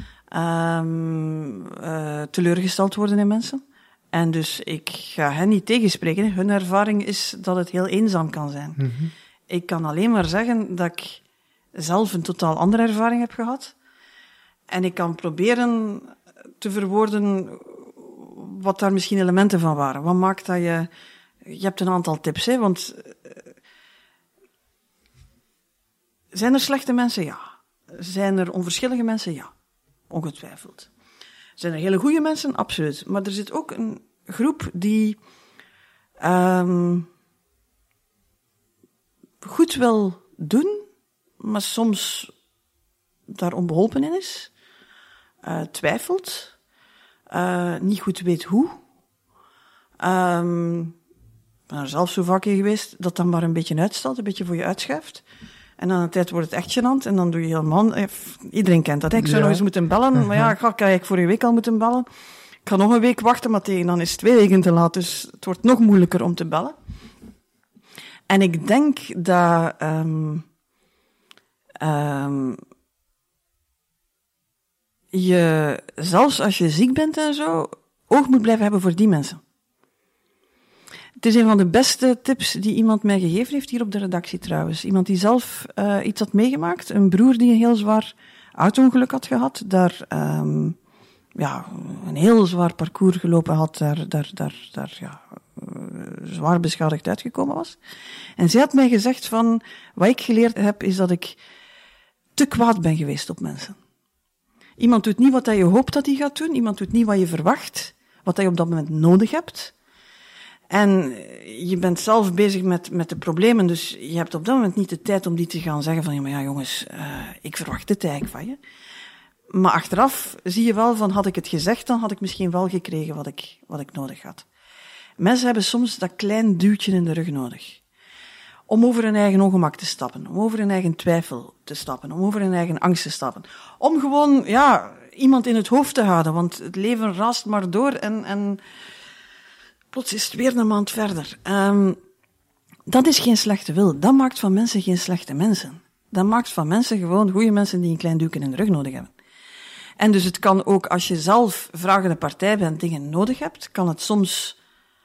Teleurgesteld worden in mensen. En dus ik ga hen niet tegenspreken. Hun ervaring is dat het heel eenzaam kan zijn. Mm-hmm. Ik kan alleen maar zeggen dat ik zelf een totaal andere ervaring heb gehad. En ik kan proberen te verwoorden wat daar misschien elementen van waren. Wat maakt dat je... Je hebt een aantal tips, hè, want... Zijn er slechte mensen? Ja. Zijn er onverschillige mensen? Ja. Ongetwijfeld. Zijn er hele goede mensen? Absoluut. Maar er zit ook een groep die goed wil doen, maar soms daar onbeholpen in is, twijfelt, niet goed weet hoe. Ik ben er zelf zo vaak in geweest, dat dan maar een beetje uitstelt, een beetje voor je uitschuift. En aan een tijd wordt het echt gênant en dan doe je helemaal... Iedereen kent dat. Ik zou nog eens moeten bellen, maar ja, ik had eigenlijk vorige week al moeten bellen. Ik ga nog een week wachten, maar dan is het 2 weken te laat, dus het wordt nog moeilijker om te bellen. En ik denk dat... je, zelfs als je ziek bent en zo, oog moet blijven hebben voor die mensen. Het is een van de beste tips die iemand mij gegeven heeft hier op de redactie trouwens. Iemand die zelf iets had meegemaakt. Een broer die een heel zwaar auto-ongeluk had gehad. Daar een heel zwaar parcours gelopen had. Daar zwaar beschadigd uitgekomen was. En zij had mij gezegd van... Wat ik geleerd heb, is dat ik te kwaad ben geweest op mensen. Iemand doet niet wat je hoopt dat hij gaat doen. Iemand doet niet wat je verwacht. Wat je op dat moment nodig hebt. En je bent zelf bezig met de problemen, dus je hebt op dat moment niet de tijd om die te gaan zeggen van, ja, maar ja jongens, ik verwacht dit eigenlijk van je. Maar achteraf zie je wel van, had ik het gezegd, dan had ik misschien wel gekregen wat ik nodig had. Mensen hebben soms dat klein duwtje in de rug nodig. Om over hun eigen ongemak te stappen, om over hun eigen twijfel te stappen, om over hun eigen angst te stappen. Om gewoon, iemand in het hoofd te houden, want het leven raast maar door en plots is het weer een maand verder. Dat is geen slechte wil. Dat maakt van mensen geen slechte mensen. Dat maakt van mensen gewoon goede mensen die een klein duwtje in de rug nodig hebben. En dus het kan ook, als je zelf vragende partij bent, dingen nodig hebt, kan het soms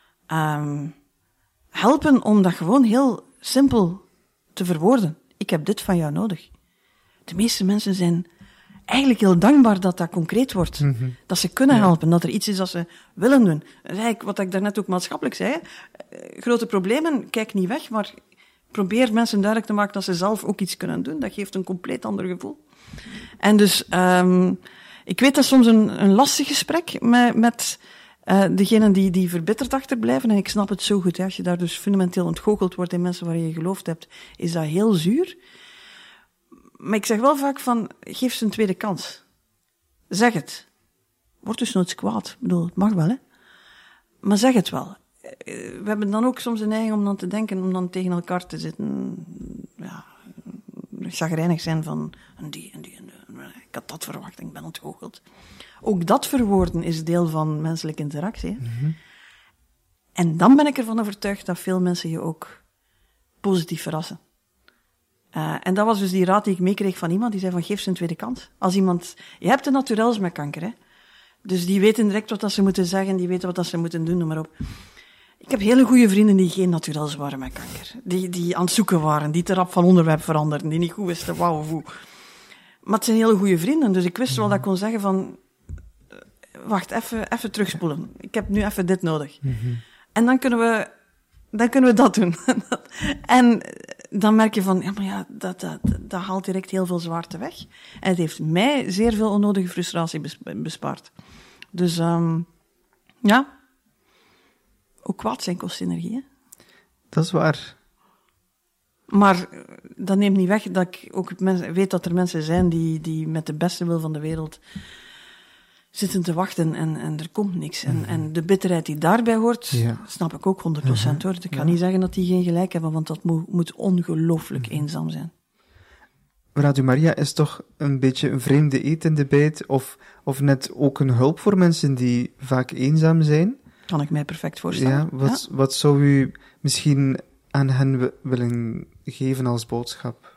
helpen om dat gewoon heel simpel te verwoorden. Ik heb dit van jou nodig. De meeste mensen zijn eigenlijk heel dankbaar dat dat concreet wordt. Mm-hmm. Dat ze kunnen helpen, dat er iets is dat ze willen doen. Dat is eigenlijk wat ik daarnet ook maatschappelijk zei. Grote problemen, kijk niet weg, maar probeer mensen duidelijk te maken dat ze zelf ook iets kunnen doen. Dat geeft een compleet ander gevoel. En dus, ik weet dat soms een lastig gesprek met degenen die verbitterd achterblijven. En ik snap het zo goed. Hè. Als je daar dus fundamenteel ontgoocheld wordt in mensen waar je geloofd hebt, is dat heel zuur. Maar ik zeg wel vaak van, geef ze een tweede kans. Zeg het. Word dus nooit kwaad. Ik bedoel, het mag wel, hè. Maar zeg het wel. We hebben dan ook soms de neiging om dan te denken, om dan tegen elkaar te zitten, chagrijnig zijn van, en die. Ik had dat verwacht en ik ben ontgoocheld. Ook dat verwoorden is deel van menselijke interactie, hè. Mm-hmm. En dan ben ik ervan overtuigd dat veel mensen je ook positief verrassen. En dat was dus die raad die ik meekreeg van iemand, die zei van, geef ze een tweede kans. Als iemand, je hebt de naturels met kanker, hè. Dus die weten direct wat dat ze moeten zeggen, die weten wat dat ze moeten doen, noem maar op. Ik heb hele goede vrienden die geen naturels waren met kanker. Die aan het zoeken waren, die te rap van onderwerp veranderden, die niet goed wisten, wauw of hoe. Maar het zijn hele goede vrienden, dus ik wist wel dat ik kon zeggen van, wacht, even terugspoelen. Ik heb nu even dit nodig. Mm-hmm. En dan kunnen we dat doen. En dan merk je van, ja, maar ja, dat haalt direct heel veel zwaarte weg. En het heeft mij zeer veel onnodige frustratie bespaard. Dus, ook kwaad zijn kost energie, hè? Dat is waar. Maar dat neemt niet weg dat ik ook weet dat er mensen zijn die met de beste wil van de wereld zitten te wachten en er komt niks. En de bitterheid die daarbij hoort, snap ik ook 100% hoor. Ik ga niet zeggen dat die geen gelijk hebben, want dat moet ongelooflijk eenzaam zijn. Radio Maria is toch een beetje een vreemde eet in de bijt, of net ook een hulp voor mensen die vaak eenzaam zijn? Kan ik mij perfect voorstellen. Ja, wat zou u misschien aan hen willen geven als boodschap?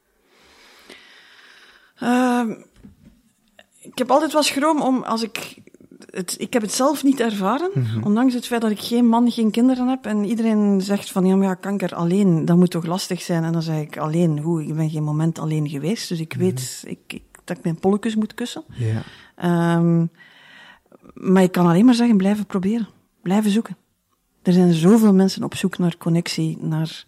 Ik heb altijd wel schroom om, ik heb het zelf niet ervaren, ondanks het feit dat ik geen man, geen kinderen heb. En iedereen zegt van, ja, kanker alleen, dat moet toch lastig zijn. En dan zeg ik, alleen, ik ben geen moment alleen geweest. Dus ik weet dat ik mijn polletjes moet kussen. Ja. Maar ik kan alleen maar zeggen, blijven proberen. Blijven zoeken. Er zijn zoveel mensen op zoek naar connectie, naar,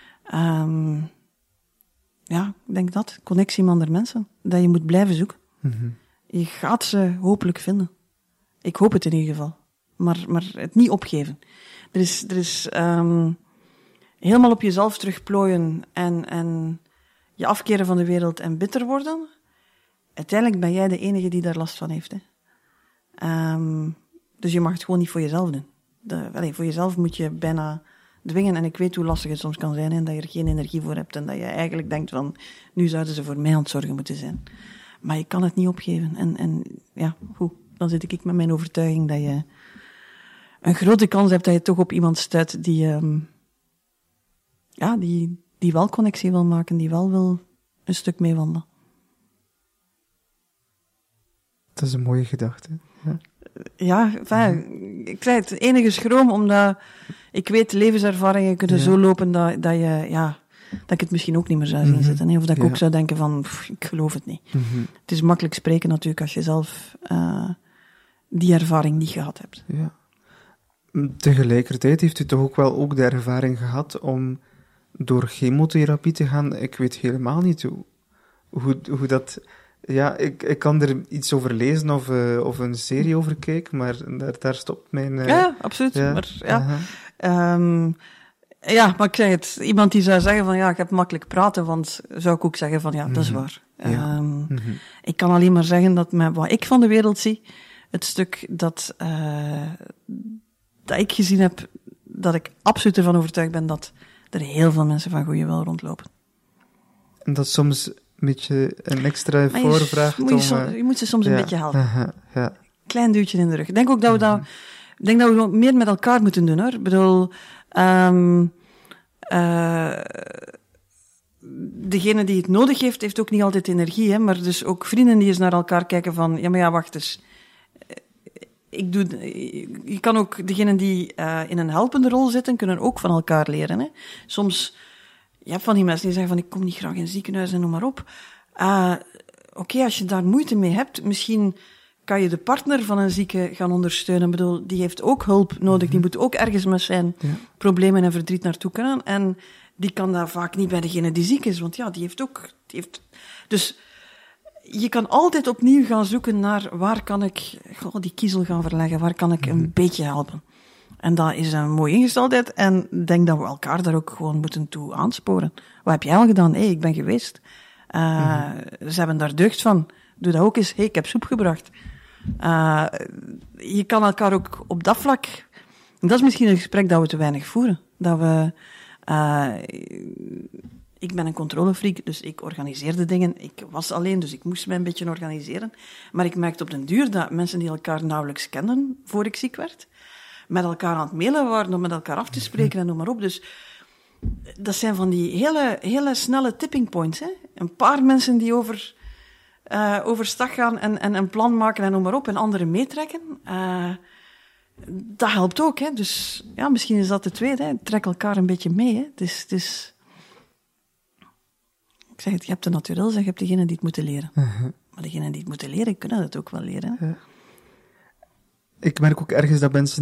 ik denk dat, connectie met andere mensen. Dat je moet blijven zoeken. Je gaat ze hopelijk vinden. Ik hoop het in ieder geval. Maar het niet opgeven. Er is helemaal op jezelf terugplooien en je afkeren van de wereld en bitter worden. Uiteindelijk ben jij de enige die daar last van heeft. Hè. Dus je mag het gewoon niet voor jezelf doen. Voor jezelf moet je bijna dwingen. En ik weet hoe lastig het soms kan zijn en dat je er geen energie voor hebt. En dat je eigenlijk denkt van, nu zouden ze voor mij aan het zorgen moeten zijn. Maar je kan het niet opgeven. En dan zit ik met mijn overtuiging dat je een grote kans hebt dat je toch op iemand stuit die wel connectie wil maken, die wel wil een stuk meewandelen. Dat is een mooie gedachte. Ik zei het, enige schroom, omdat ik weet, levenservaringen kunnen zo lopen dat ik het misschien ook niet meer zou zien zitten. Of dat ik ook zou denken van, ik geloof het niet. Het is makkelijk spreken natuurlijk als je zelf die ervaring niet gehad hebt. Ja. Tegelijkertijd heeft u toch ook wel ook de ervaring gehad om door chemotherapie te gaan. Ik weet helemaal niet hoe dat... Ja, ik kan er iets over lezen of een serie over kijken, maar daar stopt mijn... Ja, absoluut. Maar ik zeg het, iemand die zou zeggen van, ik heb makkelijk praten, want zou ik ook zeggen van, dat is waar. Ik kan alleen maar zeggen dat met wat ik van de wereld zie, het stuk dat ik gezien heb, dat ik absoluut ervan overtuigd ben dat er heel veel mensen van goede wil rondlopen. En dat soms een beetje een extra voorvraag. Je moet ze soms een beetje helpen. Klein duwtje in de rug. Ik denk ook dat we meer met elkaar moeten doen, hoor. Ik bedoel, degene die het nodig heeft ook niet altijd energie, hè, maar dus ook vrienden die eens naar elkaar kijken van, wacht eens. Je kan ook, degenen die in een helpende rol zitten, kunnen ook van elkaar leren. Hè. Soms, je hebt van die mensen die zeggen van, ik kom niet graag in het ziekenhuis en noem maar op. Oké, als je daar moeite mee hebt, misschien kan je de partner van een zieke gaan ondersteunen. Ik bedoel, die heeft ook hulp nodig, die moet ook ergens met zijn problemen en verdriet naartoe kunnen. En die kan daar vaak niet bij degene die ziek is, want die heeft ook... Dus je kan altijd opnieuw gaan zoeken naar waar kan ik die kiezel gaan verleggen, waar kan ik een beetje helpen. En dat is een mooie ingesteldheid en ik denk dat we elkaar daar ook gewoon moeten toe aansporen. Wat heb jij al gedaan? Ik ben geweest. Ze hebben daar deugd van. Doe dat ook eens. Ik heb soep gebracht. Je kan elkaar ook op dat vlak... Dat is misschien een gesprek dat we te weinig voeren. Dat we... Ik ben een controlefreak, dus ik organiseerde dingen. Ik was alleen, dus ik moest mij een beetje organiseren. Maar ik merkte op den duur dat mensen die elkaar nauwelijks kenden, voor ik ziek werd, met elkaar aan het mailen waren om met elkaar af te spreken en noem maar op. Dus dat zijn van die hele snelle tipping points. Hè? Een paar mensen die overstag gaan en een plan maken en noem maar op, en anderen meetrekken. Dat helpt ook. Hè? Dus misschien is dat de tweede. Hè? Trek elkaar een beetje mee. Hè? Het is... Ik zeg het, je hebt de naturel, je hebt degenen die het moeten leren. Maar degenen die het moeten leren, kunnen dat ook wel leren. Hè? Ik merk ook ergens dat mensen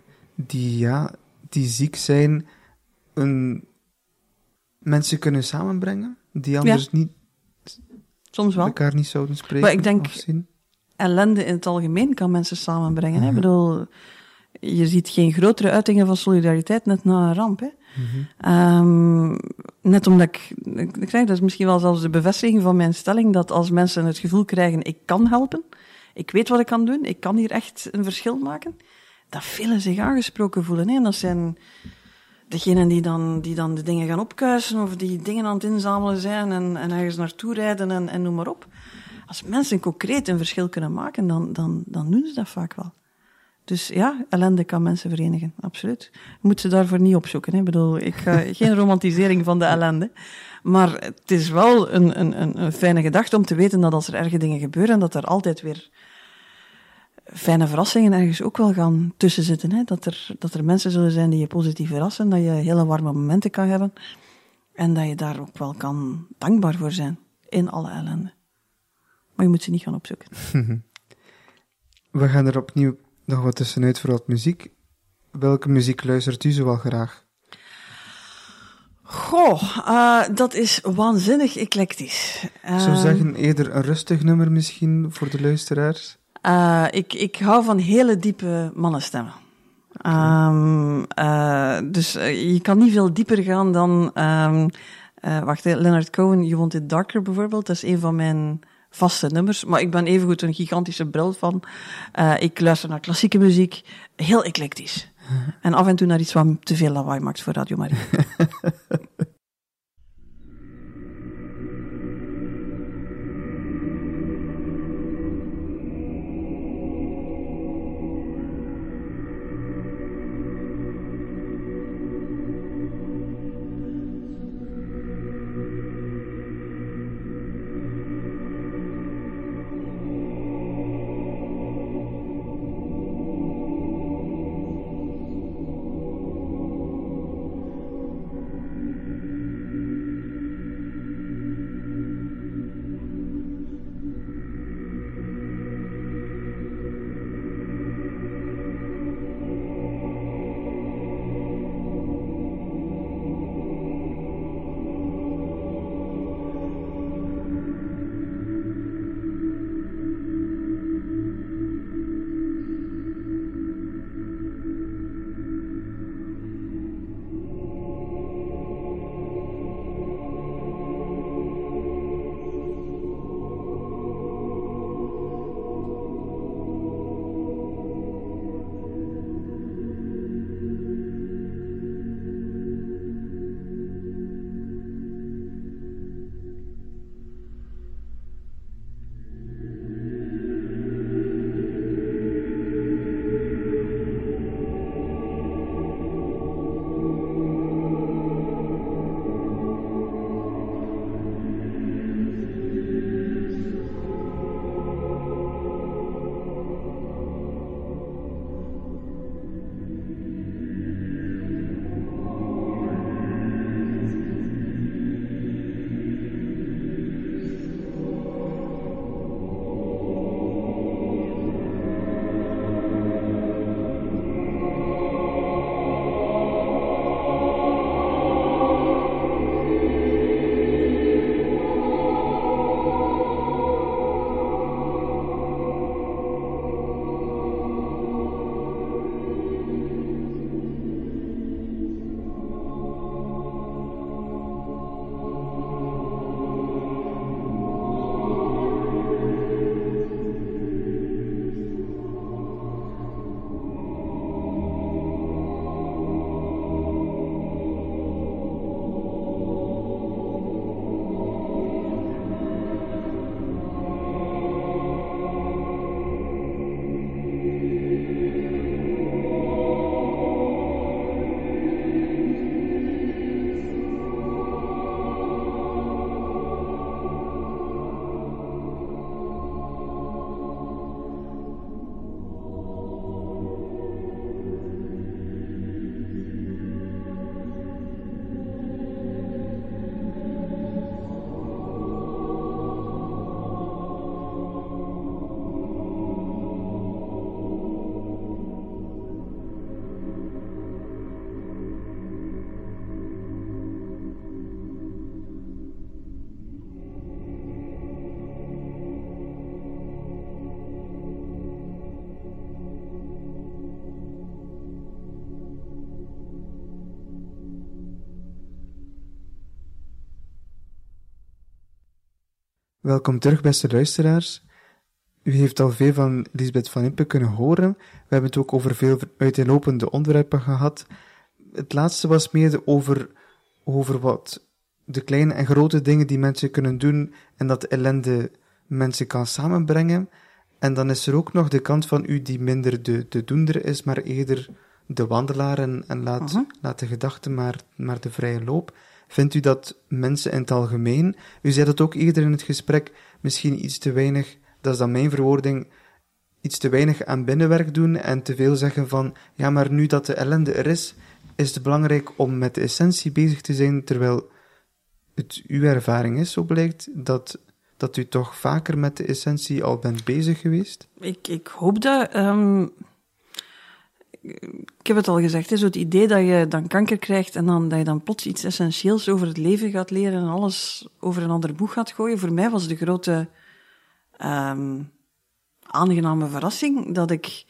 die ziek zijn, mensen kunnen samenbrengen, die anders niet soms wel. elkaar niet zouden spreken. Maar ik denk, of zien. Ellende in het algemeen kan mensen samenbrengen. Hè? Ik bedoel, je ziet geen grotere uitingen van solidariteit net na een ramp. Hè? Net omdat ik zeg, dat is misschien wel zelfs de bevestiging van mijn stelling, dat als mensen het gevoel krijgen, ik kan helpen, ik weet wat ik kan doen, ik kan hier echt een verschil maken, dat velen zich aangesproken voelen. Hè? En dat zijn degenen die dan de dingen gaan opkuisen of die dingen aan het inzamelen zijn en ergens naartoe rijden en noem maar op. Als mensen concreet een verschil kunnen maken, dan doen ze dat vaak wel. Dus ja, ellende kan mensen verenigen, absoluut. Je moet ze daarvoor niet opzoeken. Hè? Ik bedoel, geen romantisering van de ellende. Maar het is wel een fijne gedachte om te weten dat als er erge dingen gebeuren, dat er altijd weer fijne verrassingen ergens ook wel gaan tussen zitten. Hè? Dat er mensen zullen zijn die je positief verrassen, dat je hele warme momenten kan hebben en dat je daar ook wel kan dankbaar voor zijn in alle ellende. Maar je moet ze niet gaan opzoeken. We gaan er opnieuw nog wat tussenuit voor wat muziek. Welke muziek luistert u zoal graag? Goh, dat is waanzinnig eclectisch. Ik zou zeggen eerder een rustig nummer misschien voor de luisteraars. Ik hou van hele diepe mannenstemmen. Dus je kan niet veel dieper gaan dan... Leonard Cohen, You Want It Darker bijvoorbeeld, dat is een van mijn vaste nummers. Maar ik ben evengoed een gigantische bril van. Ik luister naar klassieke muziek, heel eclectisch. En af en toe naar iets wat te veel lawaai maakt voor Radio Maria. Welkom terug, beste luisteraars. U heeft al veel van Lisbeth Van Impe kunnen horen. We hebben het ook over veel uiteenlopende onderwerpen gehad. Het laatste was meer over wat de kleine en grote dingen die mensen kunnen doen en dat ellende mensen kan samenbrengen. En dan is er ook nog de kant van u die minder de doender is, maar eerder de wandelaar en laat de gedachten maar de vrije loop. Vindt u dat mensen in het algemeen, u zei dat ook eerder in het gesprek, misschien iets te weinig, dat is dan mijn verwoording, iets te weinig aan binnenwerk doen en te veel zeggen van, ja, maar nu dat de ellende er is het belangrijk om met de essentie bezig te zijn, terwijl het uw ervaring is, zo blijkt, dat u toch vaker met de essentie al bent bezig geweest? Ik hoop dat. Ik heb het al gezegd, zo het idee dat je dan kanker krijgt en dat je dan plots iets essentieels over het leven gaat leren en alles over een ander boeg gaat gooien. Voor mij was de grote aangename verrassing dat ik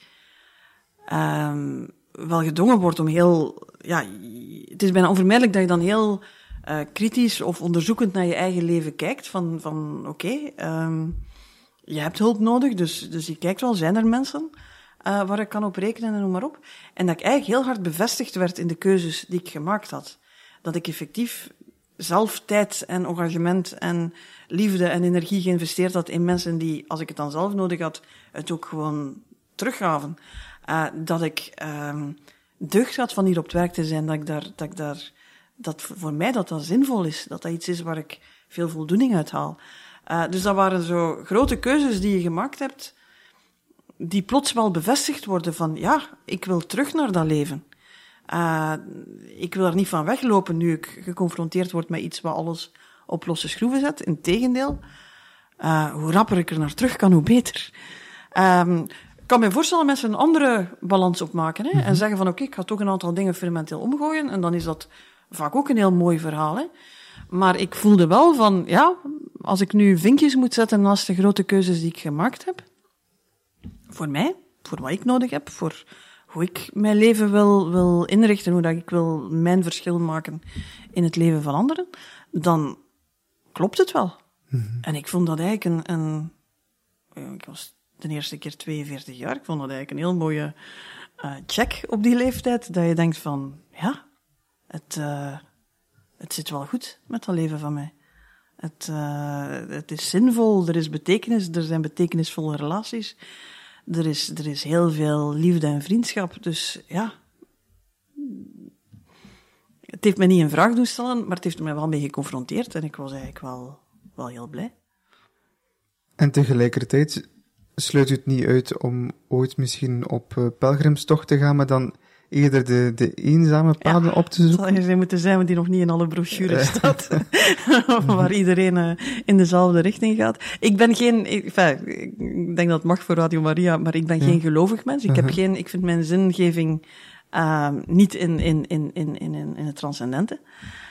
wel gedwongen word om heel... Ja, het is bijna onvermijdelijk dat je dan heel kritisch of onderzoekend naar je eigen leven kijkt. Van oké, je hebt hulp nodig, dus je kijkt wel, zijn er mensen waar ik kan op rekenen en noem maar op. En dat ik eigenlijk heel hard bevestigd werd in de keuzes die ik gemaakt had. Dat ik effectief zelf tijd en engagement en liefde en energie geïnvesteerd had in mensen die, als ik het dan zelf nodig had, het ook gewoon teruggaven. Dat ik deugd had van hier op het werk te zijn, dat voor mij dat zinvol is, dat iets is waar ik veel voldoening uit haal. Dus dat waren zo grote keuzes die je gemaakt hebt, die plots wel bevestigd worden van, ja, ik wil terug naar dat leven. Ik wil er niet van weglopen nu ik geconfronteerd word met iets wat alles op losse schroeven zet. Integendeel, hoe rapper ik er naar terug kan, hoe beter. Ik kan me voorstellen dat mensen een andere balans opmaken, hè, en zeggen van, oké, ik ga toch een aantal dingen fundamenteel omgooien, en dan is dat vaak ook een heel mooi verhaal, hè. Maar ik voelde wel van, ja, als ik nu vinkjes moet zetten naast de grote keuzes die ik gemaakt heb, voor mij, voor wat ik nodig heb, voor hoe ik mijn leven wil inrichten, hoe dat ik wil mijn verschil maken in het leven van anderen, dan klopt het wel. En ik vond dat eigenlijk ik was de eerste keer 42 jaar, ik vond dat eigenlijk een heel mooie check op die leeftijd, dat je denkt van, ja, het zit wel goed met dat leven van mij. Het is zinvol, er is betekenis, er zijn betekenisvolle relaties, er is heel veel liefde en vriendschap, dus ja. Het heeft mij niet in vraag doen stellen, maar het heeft mij wel mee geconfronteerd en ik was eigenlijk wel heel blij. En tegelijkertijd sluit u het niet uit om ooit misschien op pelgrimstocht te gaan, maar dan eerder de eenzame paden op te zoeken? Het zal moeten zijn die nog niet in alle brochures staat, waar iedereen in dezelfde richting gaat. Ik ben ik denk dat het mag voor Radio Maria, maar ik ben geen gelovig mens. Ik vind mijn zingeving niet in het transcendente.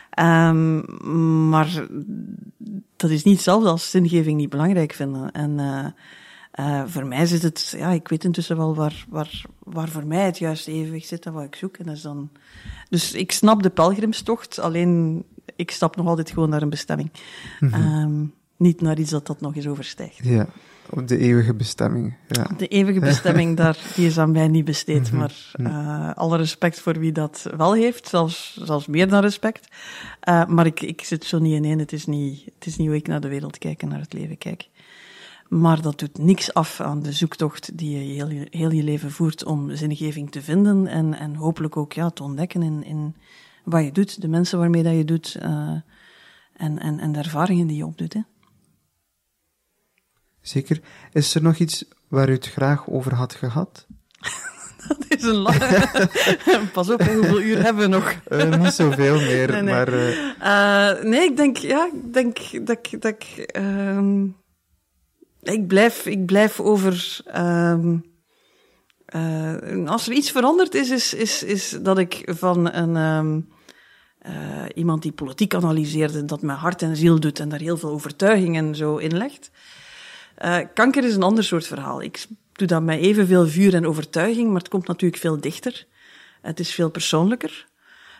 Maar dat is niet hetzelfde als zingeving niet belangrijk vinden. En voor mij zit het, ja, ik weet intussen wel waar voor mij het juiste evenwicht zit en wat ik zoek. En dat is dan, dus ik snap de pelgrimstocht, alleen ik stap nog altijd gewoon naar een bestemming. Niet naar iets dat nog eens overstijgt. Ja, op de eeuwige bestemming. Ja. De eeuwige bestemming, die is aan mij niet besteed, maar alle respect voor wie dat wel heeft, zelfs meer dan respect. Maar ik zit zo niet in één, het is niet hoe ik naar de wereld kijk en naar het leven kijk. Maar dat doet niks af aan de zoektocht die je heel je leven voert om zingeving te vinden en hopelijk ook te ontdekken in wat je doet, de mensen waarmee dat je doet en de ervaringen die je opdoet. Hè. Zeker. Is er nog iets waar u het graag over had gehad? Dat is een lange... Pas op, hoeveel uur hebben we nog? Niet zoveel meer, nee. Maar... nee, ik denk dat ik... Ik blijf over... als er iets veranderd is dat ik van iemand die politiek analyseerde, dat met hart en ziel doet en daar heel veel overtuiging en zo inlegt. Kanker is een ander soort verhaal. Ik doe dat met evenveel vuur en overtuiging, maar het komt natuurlijk veel dichter. Het is veel persoonlijker.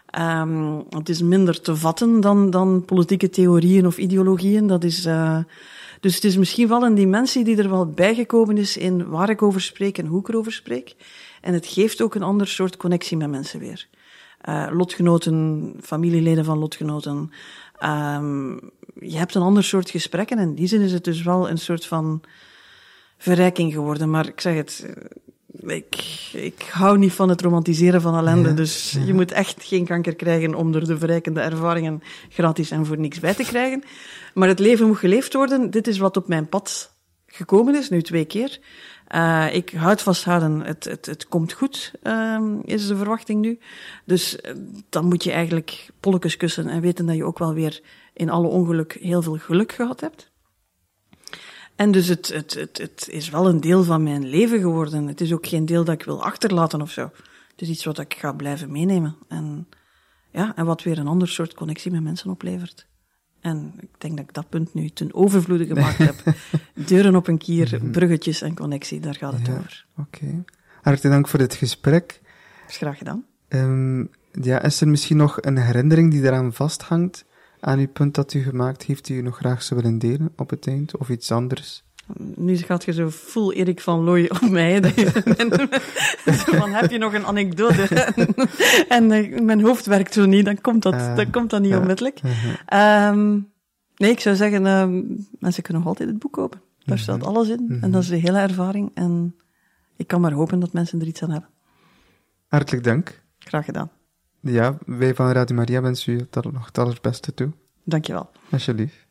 Het is minder te vatten dan politieke theorieën of ideologieën. Dus het is misschien wel een dimensie die er wel bijgekomen is in waar ik over spreek en hoe ik erover spreek. En het geeft ook een ander soort connectie met mensen weer. Lotgenoten, familieleden van lotgenoten. Je hebt een ander soort gesprekken en in die zin is het dus wel een soort van verrijking geworden. Maar ik zeg het, ik hou niet van het romantiseren van ellende, dus je moet echt geen kanker krijgen om er de verrijkende ervaringen gratis en voor niks bij te krijgen. Maar het leven moet geleefd worden. Dit is wat op mijn pad gekomen is, nu 2 keer. Ik houd vasthouden, het komt goed, is de verwachting nu. Dus dan moet je eigenlijk polletjes kussen en weten dat je ook wel weer in alle ongeluk heel veel geluk gehad hebt. En dus het is wel een deel van mijn leven geworden. Het is ook geen deel dat ik wil achterlaten of zo. Het is iets wat ik ga blijven meenemen. En wat weer een ander soort connectie met mensen oplevert. En ik denk dat ik dat punt nu ten overvloede gemaakt heb. Deuren op een kier, bruggetjes en connectie, daar gaat het over. Oké. Hartelijk dank voor dit gesprek. Dat is graag gedaan. Is er misschien nog een herinnering die eraan vasthangt, aan uw punt dat u gemaakt heeft, die u nog graag zou willen delen op het eind, of iets anders? Nu gaat je zo full Erik van Looy op mij. Van, heb je nog een anekdote? en mijn hoofd werkt zo niet, dan komt dat niet onmiddellijk. Nee, ik zou zeggen, mensen kunnen nog altijd het boek kopen. Daar staat alles in. En dat is de hele ervaring. En ik kan maar hopen dat mensen er iets aan hebben. Hartelijk dank. Graag gedaan. Ja, wij van Radio Maria wensen u nog het allerbeste toe. Dank je wel. Alsjeblieft.